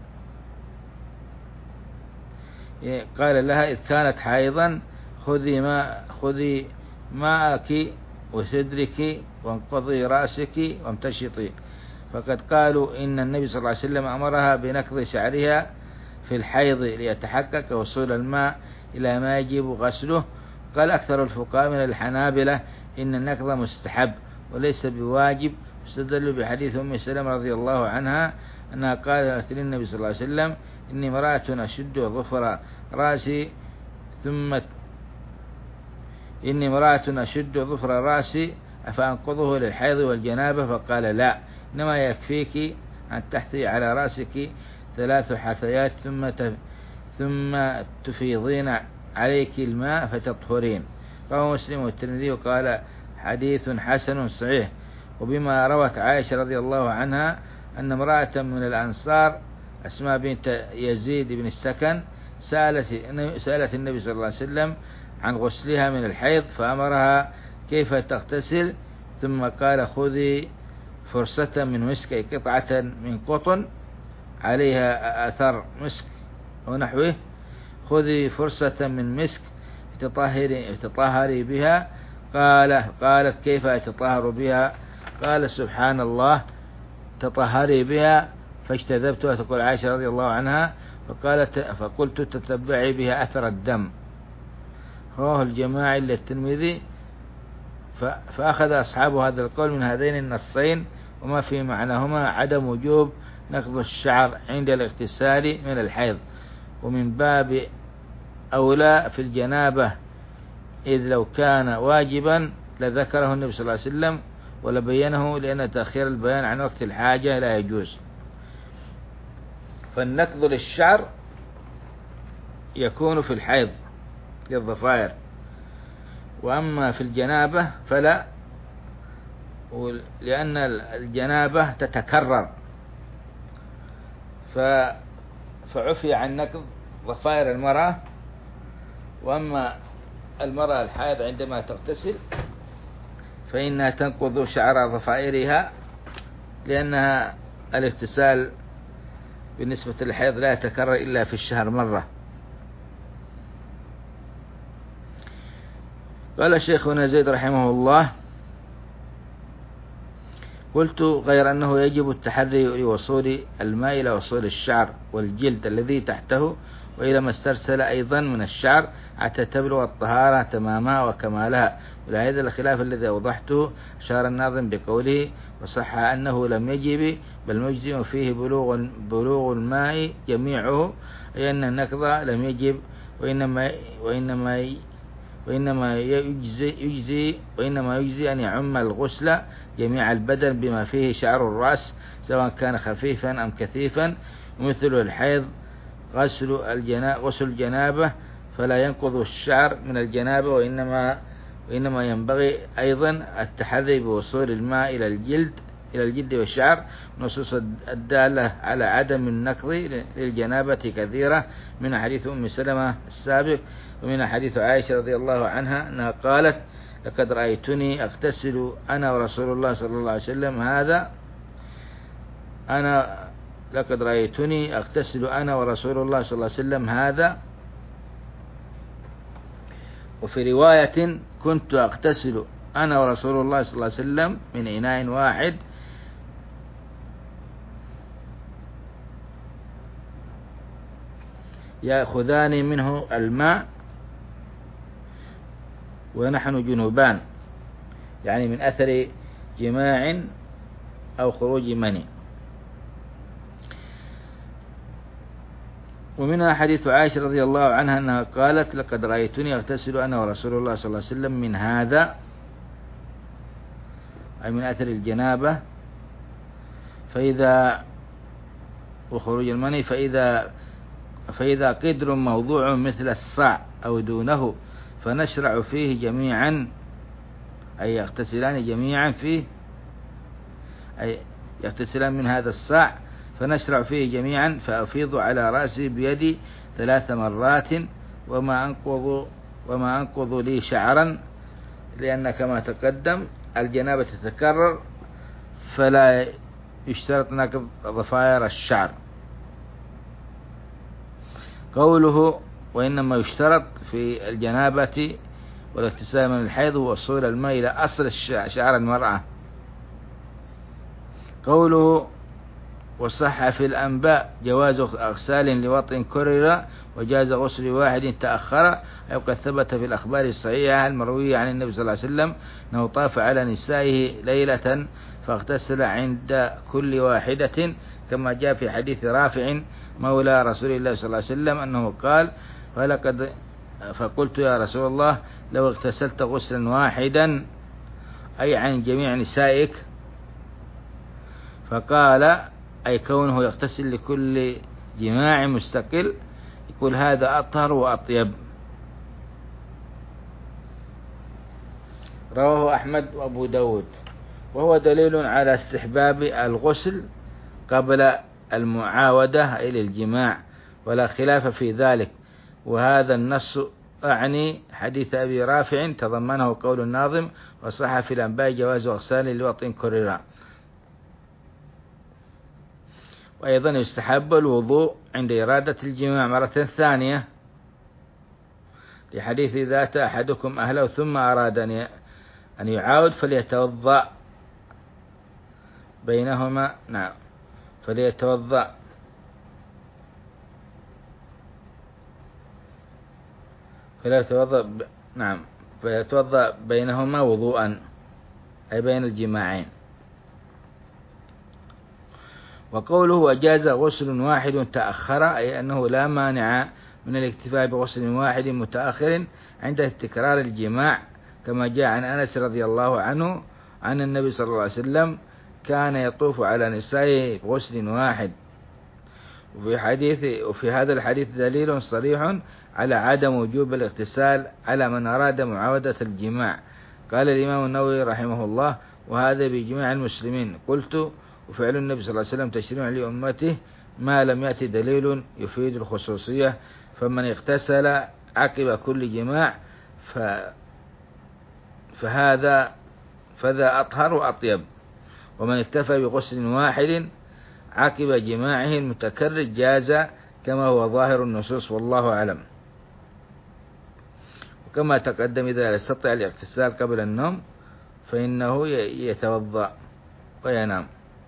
قال لها إذ كانت حائضا خذي ما خذي ماءك وسدرك وانقضي رأسك وامتشطي. فقد قالوا إن النبي صلى الله عليه وسلم أمرها بنقض شعرها في الحيض ليتحقق وصول الماء إلى ما يجب غسله. قال أكثر الفقهاء من الحنابلة إن النقض مستحب وليس بواجب، استدلوا بحديث أم سلمة رضي الله عنها أنها قالت للنبي صلى الله عليه وسلم: إني امرأة أشد ظفر رأسي ثم إني امرأة أشد ظفر رأسي أفأنقضه للحيض والجنابة؟ فقال: لا، إنما يكفيك أن تحثي على رأسك ثلاث حثيات ثم ثم تفيضين عليك الماء فتطهرين. رواه مسلم والترمذي وقال حديث حسن صحيح. وبما روت عائشة رضي الله عنها أن امرأة من الأنصار أسماء بنت يزيد بن السكن سألت سألت النبي صلى الله عليه وسلم عن غسلها من الحيض فأمرها كيف تغتسل، ثم قال: خذي فرصة من مسك، أي قطعة من قطن عليها أثر مسك ونحوه، خذي فرصة من مسك تطهري, تطهري بها. قال قالت: كيف أتطهر بها؟ قال: سبحان الله، تطهري بها. فاجتذبتها، تقول عائشة رضي الله عنها، فقالت فقلت: تتبعي بها أثر الدم. رواه الجماعي للترمذي. فأخذ أصحاب هذا القول من هذين النصين وما في معناهما عدم وجوب نقض الشعر عند الاغتسال من الحيض، ومن باب أولى في الجنابة، إذ لو كان واجبا لذكره النبي صلى الله عليه وسلم ولبينه، لأن تأخير البيان عن وقت الحاجة لا يجوز. فالنقض للشعر يكون في الحيض للضفائر، وأما في الجنابة فلا، لأن الجنابة تتكرر، فعفي عن نقض ضفائر المرأة. وأما المرأة الحائض عندما تغتسل فإنها تنقض شعر ضفائرها، لأنها الاغتسال بالنسبة للحيض لا يتكرر إلا في الشهر مرة. قال شيخنا زيد رحمه الله: قلت غير أنه يجب التحري لوصول الماء إلى وصول الشعر والجلد الذي تحته وإلى ما استرسل أيضا من الشعر حتى تبلغ الطهارة تمامها وكمالها. ولهذا الخلاف الذي أوضحته أشار الناظم بقوله: وصح أنه لم يجب بل مجزم فيه بلوغ, بلوغ الماء جميعه، أي أن النقض لم يجب، وإنما, وإنما وإنما يجزي, يجزي وإنما يجزي أن يعم الغسل جميع البدن بما فيه شعر الرأس سواء كان خفيفا أم كثيفا. ومثل الحيض غسل الجنابة غسل الجنابة فلا ينقض الشعر من الجنابة، وإنما وإنما ينبغي أيضا التحري بوصول الماء إلى الجلد إلى الجلد والشعر. نصوص الدالة على عدم النقض للجنابة كثيرة، من حديث أم سلمة السابق، ومن حديث عائشة رضي الله عنها أنها قالت: لقد رأيتني أغتسل أنا ورسول الله صلى الله عليه وسلم هذا أنا لقد رأيتني أغتسل أنا ورسول الله صلى الله عليه وسلم هذا. وفي رواية: كنت أغتسل أنا ورسول الله صلى الله عليه وسلم من إناء واحد يأخذان منه الماء ونحن جنوبان، يعني من أثر جماع أو خروج مني. ومنها حديث عائشة رضي الله عنها أنها قالت: لقد رأيتني أغتسل أنا ورسول الله صلى الله عليه وسلم من هذا، أي من أثر الجنابة، فإذا وخروج المني فإذا فإذا قدر موضوع مثل الصاع أو دونه فنشرع فيه جميعا، أي يغتسلان جميعا فيه، أي يغتسلان من هذا الصاع فنشرع فيه جميعا، فأفيض على رأسي بيدي ثلاث مرات وما أنقض وما أنقض لي شعرا، لأن كما تقدم الجنابة تتكرر فلا يشترط نقض ضفائر الشعر. قوله: وإنما يشترط في الجنابة والاغتسال من الحيض وصول الماء إلى أصل شعر المرأة. قوله: وصح في الأنباء جواز أغسال لوطء كرر وجاز غسل واحد تأخر، أي قد ثبت في الأخبار الصحيحة المروية عن النبي صلى الله عليه وسلم أنه طاف على نسائه ليلة فاغتسل عند كل واحدة، كما جاء في حديث رافع مولى رسول الله صلى الله عليه وسلم أنه قال: فلقد فقلت يا رسول الله لو اغتسلت غسلا واحدا، أي عن جميع نسائك، فقال: أي كونه يغتسل لكل جماع مستقل، يقول هذا أطهر وأطيب. رواه أحمد وأبو داود، وهو دليل على استحباب الغسل قبل المعاودة إلى الجماع، ولا خلاف في ذلك. وهذا النص أعني حديث أبي رافع تضمنه قول الناظم: وصح في الأنباء جواز أغسال لوطء كرر. وأيضا يستحب الوضوء عند إرادة الجماع مرة ثانية، لحديث: إذا أتى أحدكم أهله ثم أراد أن يعاود فليتوضأ بينهما نعم فليتوضأ فليتوضأ نعم فليتوضأ بينهما وضوءا، أي بين الجماعين. وقوله: وجاز غسل واحد تأخر، أي أنه لا مانع من الاكتفاء بغسل واحد متأخر عند تكرار الجماع، كما جاء عن أنس رضي الله عنه عن النبي صلى الله عليه وسلم كان يطوف على نسائه بغسل واحد. وفي حديث وفي هذا الحديث دليل صريح على عدم وجوب الاغتسال على من أراد معاودة الجماع. قال الإمام النووي رحمه الله: وهذا بإجماع المسلمين. قلت: وفعل النبي صلى الله عليه وسلم تشريع لأمته ما لم يأتي دليل يفيد الخصوصية، فمن اغتسل عقب كل جماع ف فهذا فذا أطهر وأطيب، ومن اكتفى بغسل واحد عقب جماعه المتكرر جاز كما هو ظاهر النصوص، والله أعلم. وكما تقدم إذا يستطيع الاغتسال قبل النوم فإنه يتوضأ وينام.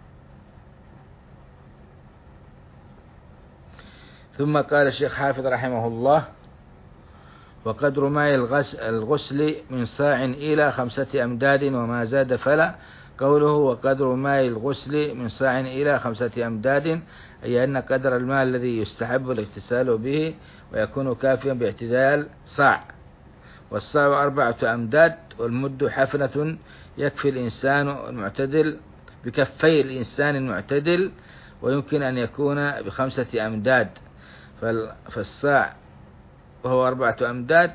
ثم قال الشيخ حافظ رحمه الله: وقدر ماء الغسل من صاع إلى خمسة أمداد وما زاد فلا. قوله وقدر ماء الغسل من صاع إلى خمسة أمداد، أي أن قدر الماء الذي يستحب الاغتسال به ويكون كافيا باعتدال صاع، والصاع أربعة أمداد، والمد حفنة يكفي الإنسان المعتدل بكفي الإنسان المعتدل، ويمكن أن يكون بخمسة أمداد، فالصاع وهو أربعة أمداد،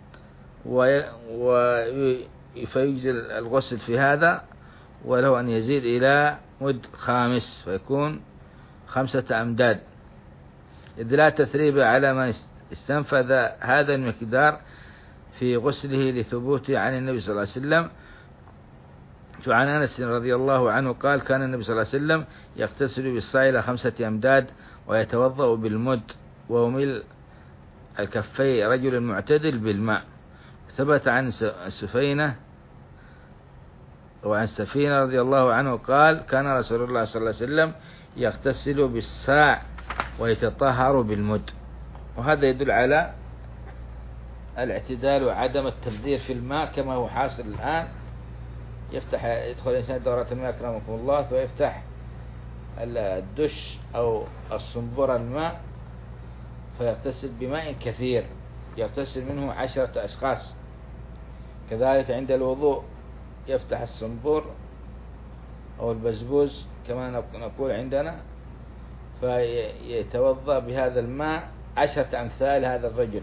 ويجزي الغسل في هذا، وله أن يزيد إلى مد خامس فيكون خمسة أمداد، إذ لا تثريب على من استنفذ هذا المقدار في غسله لثبوته عن النبي صلى الله عليه وسلم. فعن أنس رضي الله عنه قال: كان النبي صلى الله عليه وسلم يغتسل بالصاع إلى خمسة أمداد ويتوضأ بالمد، وهو ملء الكفي رجل معتدل بالماء. ثبت عن سفينة وعن سفينة رضي الله عنه قال: كان رسول الله صلى الله عليه وسلم يغتسل بالصاع ويتطهر بالمد. وهذا يدل على الاعتدال وعدم التبذير في الماء كما هو حاصل الآن. يفتح يدخل الإنسان دورة الماء أكرمكم الله، فيفتح الدش أو الصنبور الماء فيغتسل بماء كثير يغتسل منه عشرة أشخاص. كذلك عند الوضوء يفتح الصنبور أو البزبوز كما نقول عندنا، فيتوضأ بهذا الماء عشرة أمثال هذا الرجل،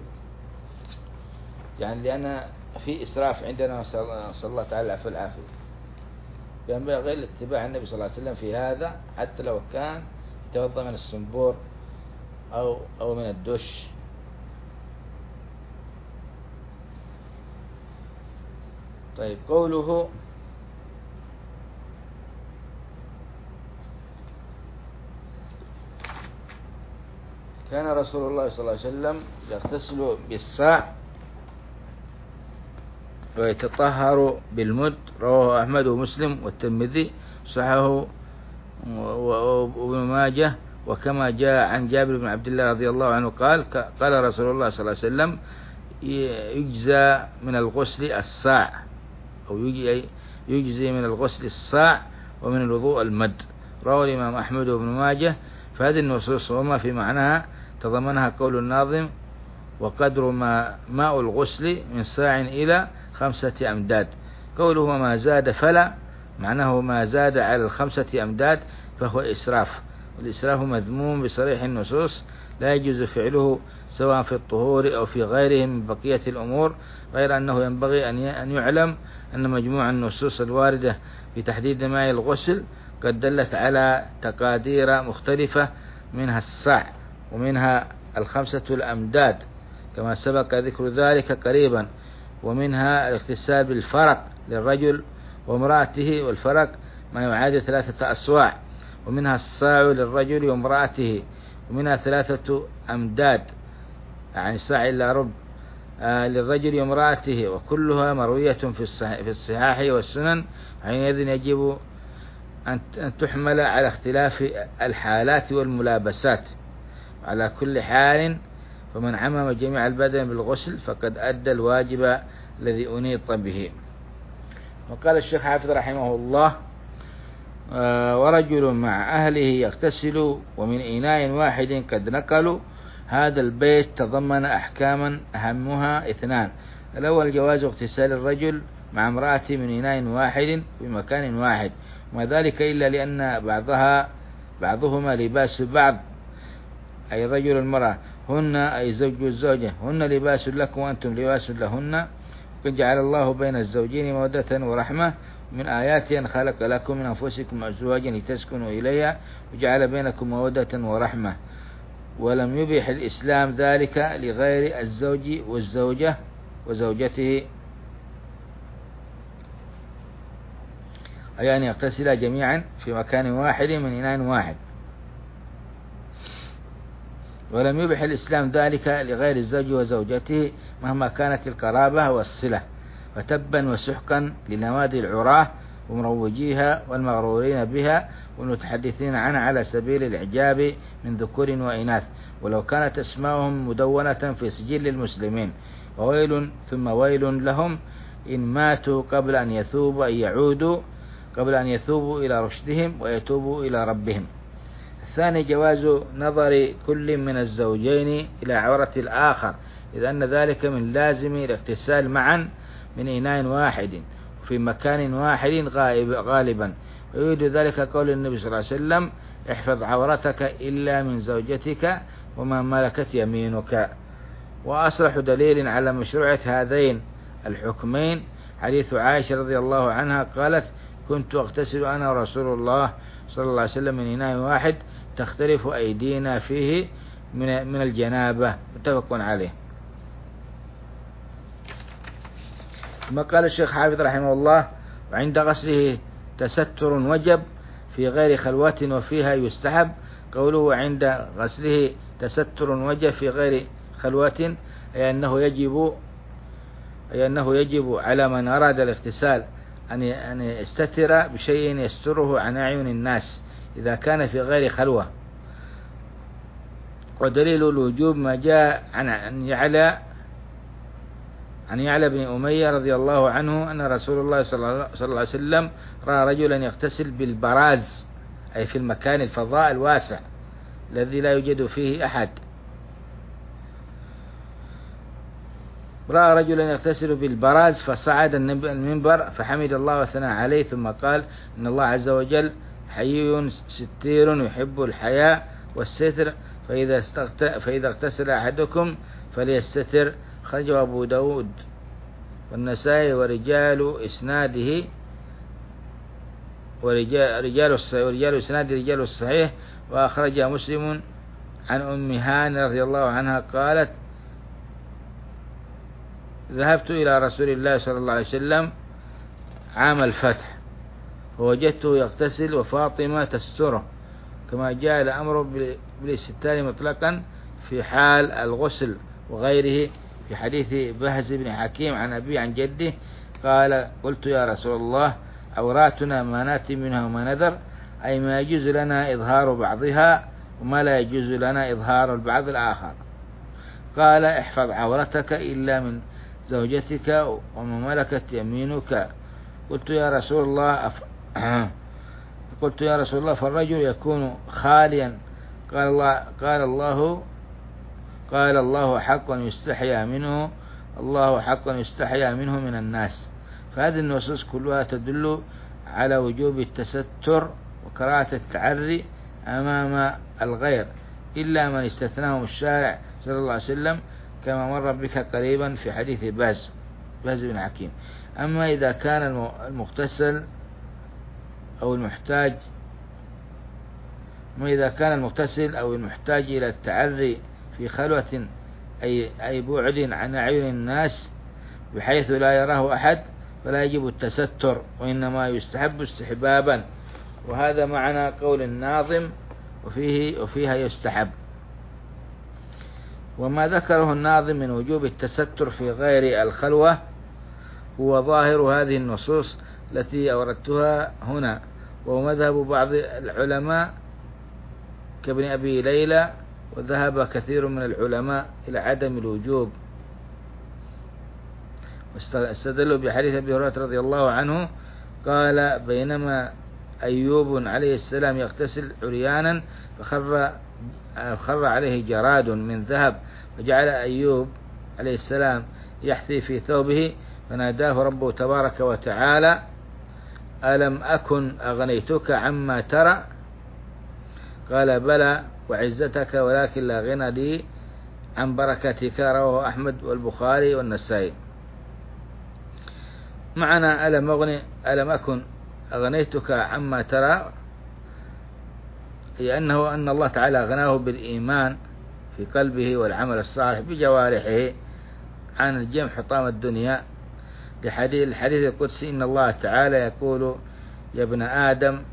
يعني لأن في إسراف عندنا صلى الله تعالى في العافية. ينبغي اتباع النبي صلى الله عليه وسلم في هذا، حتى لو كان يتوضأ من الصنبور أو أو من الدش. طيب، قوله كان رسول الله صلى الله عليه وسلم يغتسل بالصاع ويتطهر بالمد، رواه أحمد ومسلم والترمذي صححه وابن ماجه. وكما جاء عن جابر بن عبد الله رضي الله عنه قال: قال رسول الله صلى الله عليه وسلم: يجزى من الغسل الصاع، أو يجزي من الغسل الصاع ومن الوضوء المد، رواه الإمام أحمد وابن ماجه. فهذه النصوص وما في معناها تضمنها قول الناظم: وقدر ما ماء الغسل من صاع إلى خمسة أمداد. قوله ما زاد فلا، معناه ما زاد على الخمسة أمداد فهو إسراف، والإسراف مذموم بصريح النصوص، لا يجوز فعله سواء في الطهور أو في غيره من بقية الأمور، غير أنه ينبغي أن يعلم أن مجموع النصوص الواردة في تحديد ماء الغسل قد دلت على تقادير مختلفة، منها الصاع ومنها الخمسة الأمداد كما سبق ذكر ذلك قريبا، ومنها الاغتسال بالفرق للرجل وامرأته، والفرق ما يعادل ثلاثة أصواع، ومنها الصاع للرجل وامرأته، ومنها ثلاثة أمداد يعني صاع إلا ربع آه للرجل وامرأته، وكلها مروية في في الصحاح والسنن، حينئذ يجب أن تحمل على اختلاف الحالات والملابسات. على كل حال فمن عمم جميع البدن بالغسل فقد أدى الواجب الذي أنيط به. وقال الشيخ حافظ رحمه الله: آه ورجل مع أهله يغتسل ومن إناء واحد قد نقلوا. هذا البيت تضمن أحكاما أهمها اثنان: الأول جواز اغتسال الرجل مع امرأته من إناء واحد في مكان واحد، وما ذلك إلا لأن بعضها بعضهما لباس بعض، أي الرجل والمرأة، هن أي زوج والزوجة، هن لباس لكم وأنتم لباس لهن، وقد جعل الله بين الزوجين مودة ورحمة، من آياته أن خلق لكم من أنفسكم أزواجا لتسكنوا إليها وجعل بينكم مودة ورحمة، ولم يبح الإسلام ذلك لغير الزوج والزوجة وزوجته، أي أن يغتسلا جميعا في مكان واحد من إناء واحد. ولم يبح الإسلام ذلك لغير الزوج وزوجته مهما كانت القرابة والصلة، فتبا وسحقا لنوادي العراه ومروجيها والمغرورين بها والمتحدثين عنها على سبيل الإعجاب من ذكور وإناث، ولو كانت أسماؤهم مدونة في سجل المسلمين. وويل ثم ويل لهم إن ماتوا قبل أن يثوبوا أن يعودوا قبل أن يثوبوا إلى رشدهم ويتوبوا إلى ربهم. الثاني جواز نظر كل من الزوجين إلى عورة الآخر، إذ أن ذلك من لازم الاغتسال معا من إناء واحد وفي مكان واحد غالبا، ويريد ذلك قول النبي صلى الله عليه وسلم: احفظ عورتك إلا من زوجتك وما ملكت يمينك. وأصرح دليل على مشروعية هذين الحكمين حديث عائشة رضي الله عنها قالت: كنت أغتسل أنا ورسول الله صلى الله عليه وسلم من إناء واحد تختلف أيدينا فيه من من الجنابة، متفق عليه. ثم قال الشيخ حافظ رحمه الله: وعند غسله تستر وجب في غير خلوة وفيها يستحب. قوله عند غسله تستر وجب في غير خلوة أي أنه يجب أي أنه يجب على من أراد الاغتسال أن يستتر بشيء يستره عن أعين الناس إذا كان في غير خلوة. ودليل الوجوب ما جاء عن يعلى عن يعلى بن أمية رضي الله عنه أن رسول الله صلى الله عليه وسلم رأى رجلا يغتسل بالبراز، أي في المكان الفضاء الواسع الذي لا يوجد فيه أحد. رأى رجلا يغتسل بالبراز فصعد المنبر فحمد الله وثنى عليه، ثم قال: إن الله عز وجل حيي ستير يحب الحياء والستر، فإذا, فإذا اغتسل أحدكم فليستتر. خرجه أبو داود والنسائي ورجال إسناده ورجال رجال ورجال إسناد رجال الصحيح. وأخرج مسلم عن أم هانة رضي الله عنها قالت: ذهبت إلى رسول الله صلى الله عليه وسلم عام الفتح فوجدته يغتسل وفاطمة تستره، كما جاء الأمر بالاستتار مطلقا في حال الغسل وغيره في حديث بهز بن حكيم عن أبي عن جده قال: قلت يا رسول الله عوراتنا ما ناتي منها وما نذر، أي ما يجوز لنا إظهار بعضها وما لا يجوز لنا إظهار البعض الآخر. قال: احفظ عورتك إلا من زوجتك وما ملكت يمينك. قلت يا رسول الله أف... قلت يا رسول الله فالرجل يكون خاليا؟ قال الله قال الله قال الله حق يستحيا منه الله حق يستحيا منه من الناس. فهذه النصوص كلها تدل على وجوب التستر وكراهة التعري أمام الغير، إلا من استثناهم الشارع صلى الله عليه وسلم كما مر بك قريبا في حديث باز باز بن حكيم. أما إذا كان المغتسل أو المحتاج ما إذا كان المغتسل أو المحتاج إلى التعري في خلوة أي, أي بعد عن أعين الناس بحيث لا يراه أحد فلا يجب التستر، وإنما يستحب استحبابا، وهذا معنى قول الناظم وفيه وفيها يستحب. وما ذكره الناظم من وجوب التستر في غير الخلوة هو ظاهر هذه النصوص التي أوردتها هنا، وهو مذهب بعض العلماء كابن أبي ليلى، وذهب كثير من العلماء إلى عدم الوجوب، واستدلوا بحديث أبي هريرة رضي الله عنه قال: بينما أيوب عليه السلام يغتسل عريانا فخر خر عليه جراد من ذهب، فجعل أيوب عليه السلام يحثي في ثوبه، فناداه ربه تبارك وتعالى: ألم أكن أغنيتك عما ترى؟ قال: بلى وعزتك ولكن لا غنى لي عن بركتك. رواه أحمد والبخاري والنسائي. معنى ألم أغني ألم أكن أغنيتك عما ترى، هي أنه أن الله تعالى أغناه بالإيمان في قلبه والعمل الصالح بجوارحه عن الجمع حطام الدنيا، لحديث الحديث القدسي إن الله تعالى يقول يا ابن آدم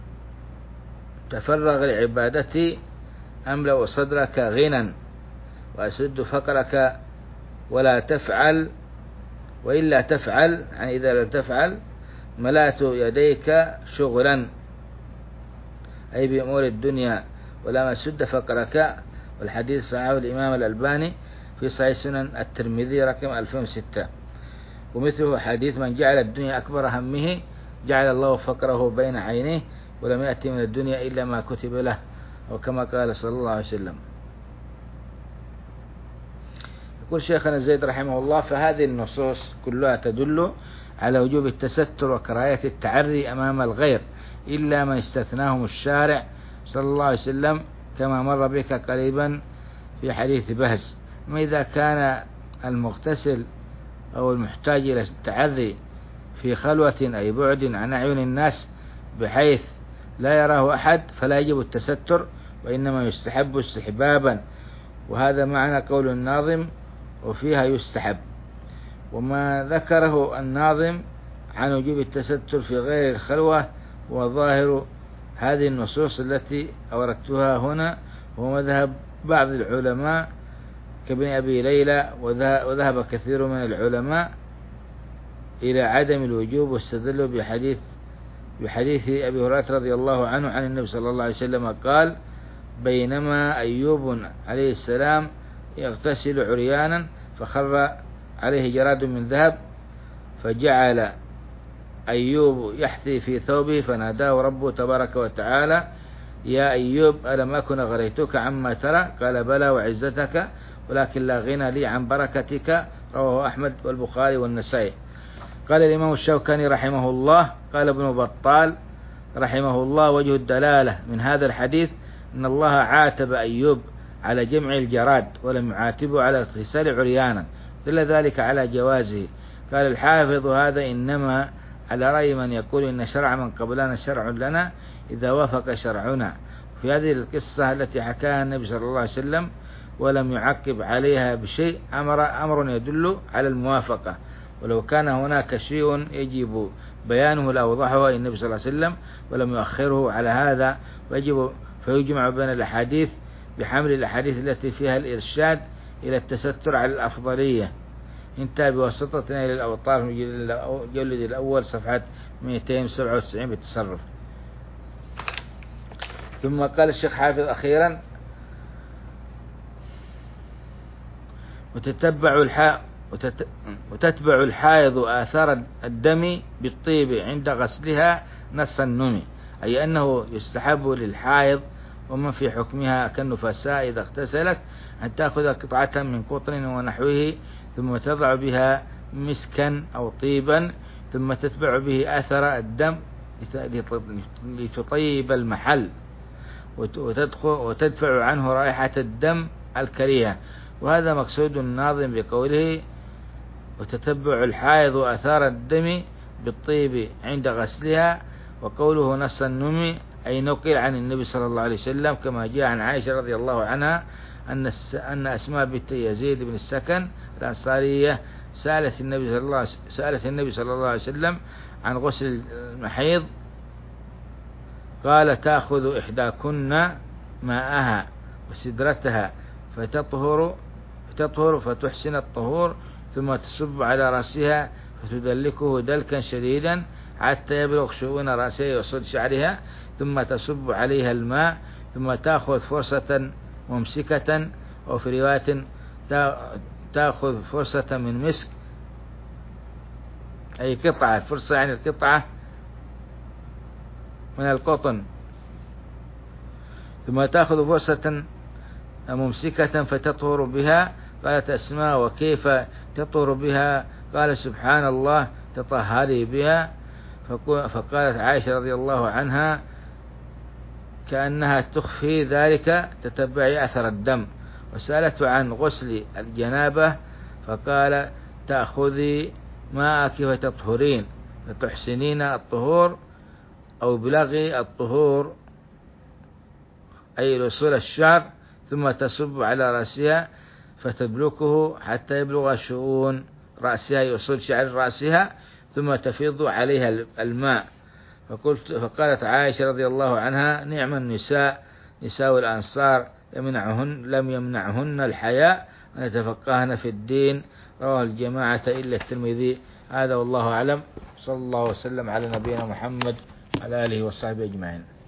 تفرغ لعبادتي أملأ صدرك غنى وأسد فقرك ولا تفعل، وإلا تفعل يعني إذا لم تفعل ملأت يديك شغلا، أي بأمور الدنيا، ولما سد فقرك. والحديث صححه الإمام الألباني في صحيح سنن الترمذي رقم ألفين وستة. ومثله حديث من جعل الدنيا أكبر همه جعل الله فقره بين عينيه ولم يأتي من الدنيا إلا ما كتب له، وكما قال صلى الله عليه وسلم. يقول شيخنا زيد رحمه الله فهذه النصوص كلها تدل على وجوب التستر وكراهية التعري أمام الغير إلا من استثناهم الشارع صلى الله عليه وسلم، كما مر بك قريبا في حديث بهز. ما إذا كان المغتسل أو المحتاج إلى التعري في خلوة أي بعد عن أعين الناس بحيث لا يراه أحد فلا يجب التستر، وإنما يستحب استحبابا، وهذا معنى قول الناظم وفيها يستحب. وما ذكره الناظم عن وجوب التستر في غير الخلوة وظاهر هذه النصوص التي أوردتها هنا، هو مذهب بعض العلماء كابن أبي ليلى، وذهب كثير من العلماء إلى عدم الوجوب، واستدلوا بحديث بحديث أبي هريرة رضي الله عنه عن النبي صلى الله عليه وسلم قال بينما أيوب عليه السلام يغتسل عريانا فخر عليه جراد من ذهب فجعل أيوب يحثي في ثوبه فناداه ربه تبارك وتعالى يا أيوب ألم أكن أغريتك عما ترى؟ قال بلى وعزتك ولكن لا غنى لي عن بركتك. رواه أحمد والبخاري والنسائي. قال الإمام الشوكاني رحمه الله قال ابن بطال رحمه الله وجه الدلالة من هذا الحديث أن الله عاتب أيوب على جمع الجراد ولم يعاتبه على اغتسال عريانا، دل ذلك على جوازه. قال الحافظ هذا إنما على رأي من يقول إن شرع من قبلنا شرع لنا إذا وافق شرعنا. في هذه القصة التي حكاها النبي صلى الله عليه وسلم ولم يعقب عليها بشيء أمر أمر يدل على الموافقة، ولو كان هناك شيء يجب بيانه لأوضحه النبي صلى الله عليه وسلم ولم يؤخره على هذا، ويجب فيجمع بين الأحاديث بحمل الأحاديث التي فيها الإرشاد إلى التستر على الأفضلية. انتهى بواسطتنا إلى الأوطار الجلد الأول صفحة مئتين وسبعة وتسعين بالتصرف. ثم قال الشيخ حافظ أخيرا وتتبع الحائض وتت... وتتبع الحائض آثار الدم بالطيب عند غسلها نص النمي، أي أنه يستحب للحائض ومن في حكمها كالنفساء إذا اغتسلت أن تأخذ قطعة من قطن ونحوه ثم تضع بها مسكا أو طيبا ثم تتبع به أثر الدم لتطيب المحل وتدخل وتدفع عنه رائحة الدم الكريهة. وهذا مقصود الناظم بقوله وتتبع الحائض أثار الدم بالطيب عند غسلها، وقوله نص النمي أي نقل عن النبي صلى الله عليه وسلم كما جاء عن عائشة رضي الله عنها أن أن أسماء بنت يزيد بن السكن الأنصارية سألت النبي صلى الله سألت النبي صلى الله عليه وسلم عن غسل المحيض، قال تأخذ إحداكن ماءها وسدرتها فتطهر فتطهر فتحسن الطهور ثم تصب على رأسها فتدلكه دلكا شديدا حتى يبلغ شؤون رأسها وصد شعرها ثم تصب عليها الماء ثم تأخذ فرصة ممسكة، وفي رواية تأخذ فرصة من مسك أي قطعة، فرصة يعني القطعة من القطن، ثم تأخذ فرصة ممسكة فتطهر بها. قالت أسماء وكيف تطهر بها؟ قال سبحان الله تطهري بها. فقالت عائشة رضي الله عنها كأنها تخفي ذلك تتبعي أثر الدم. وسألت عن غسل الجنابة فقال تأخذي ماءك فتطهرين، فتحسنين الطهور أو بلغي الطهور أي الوصول الشعر، ثم تصب على رأسها فتدلكه حتى يبلغ شؤون رأسها، يوصل شعر رأسها، ثم تفيض عليها الماء. فقلت فقالت عائشة رضي الله عنها: نعم النساء نساء الأنصار يمنعهن لم يمنعهن الحياء أن يتفقهن في الدين. رواه الجماعة إلا الترمذي. هذا والله أعلم، صلى الله وسلم على نبينا محمد وعلى آله وصحبه أجمعين.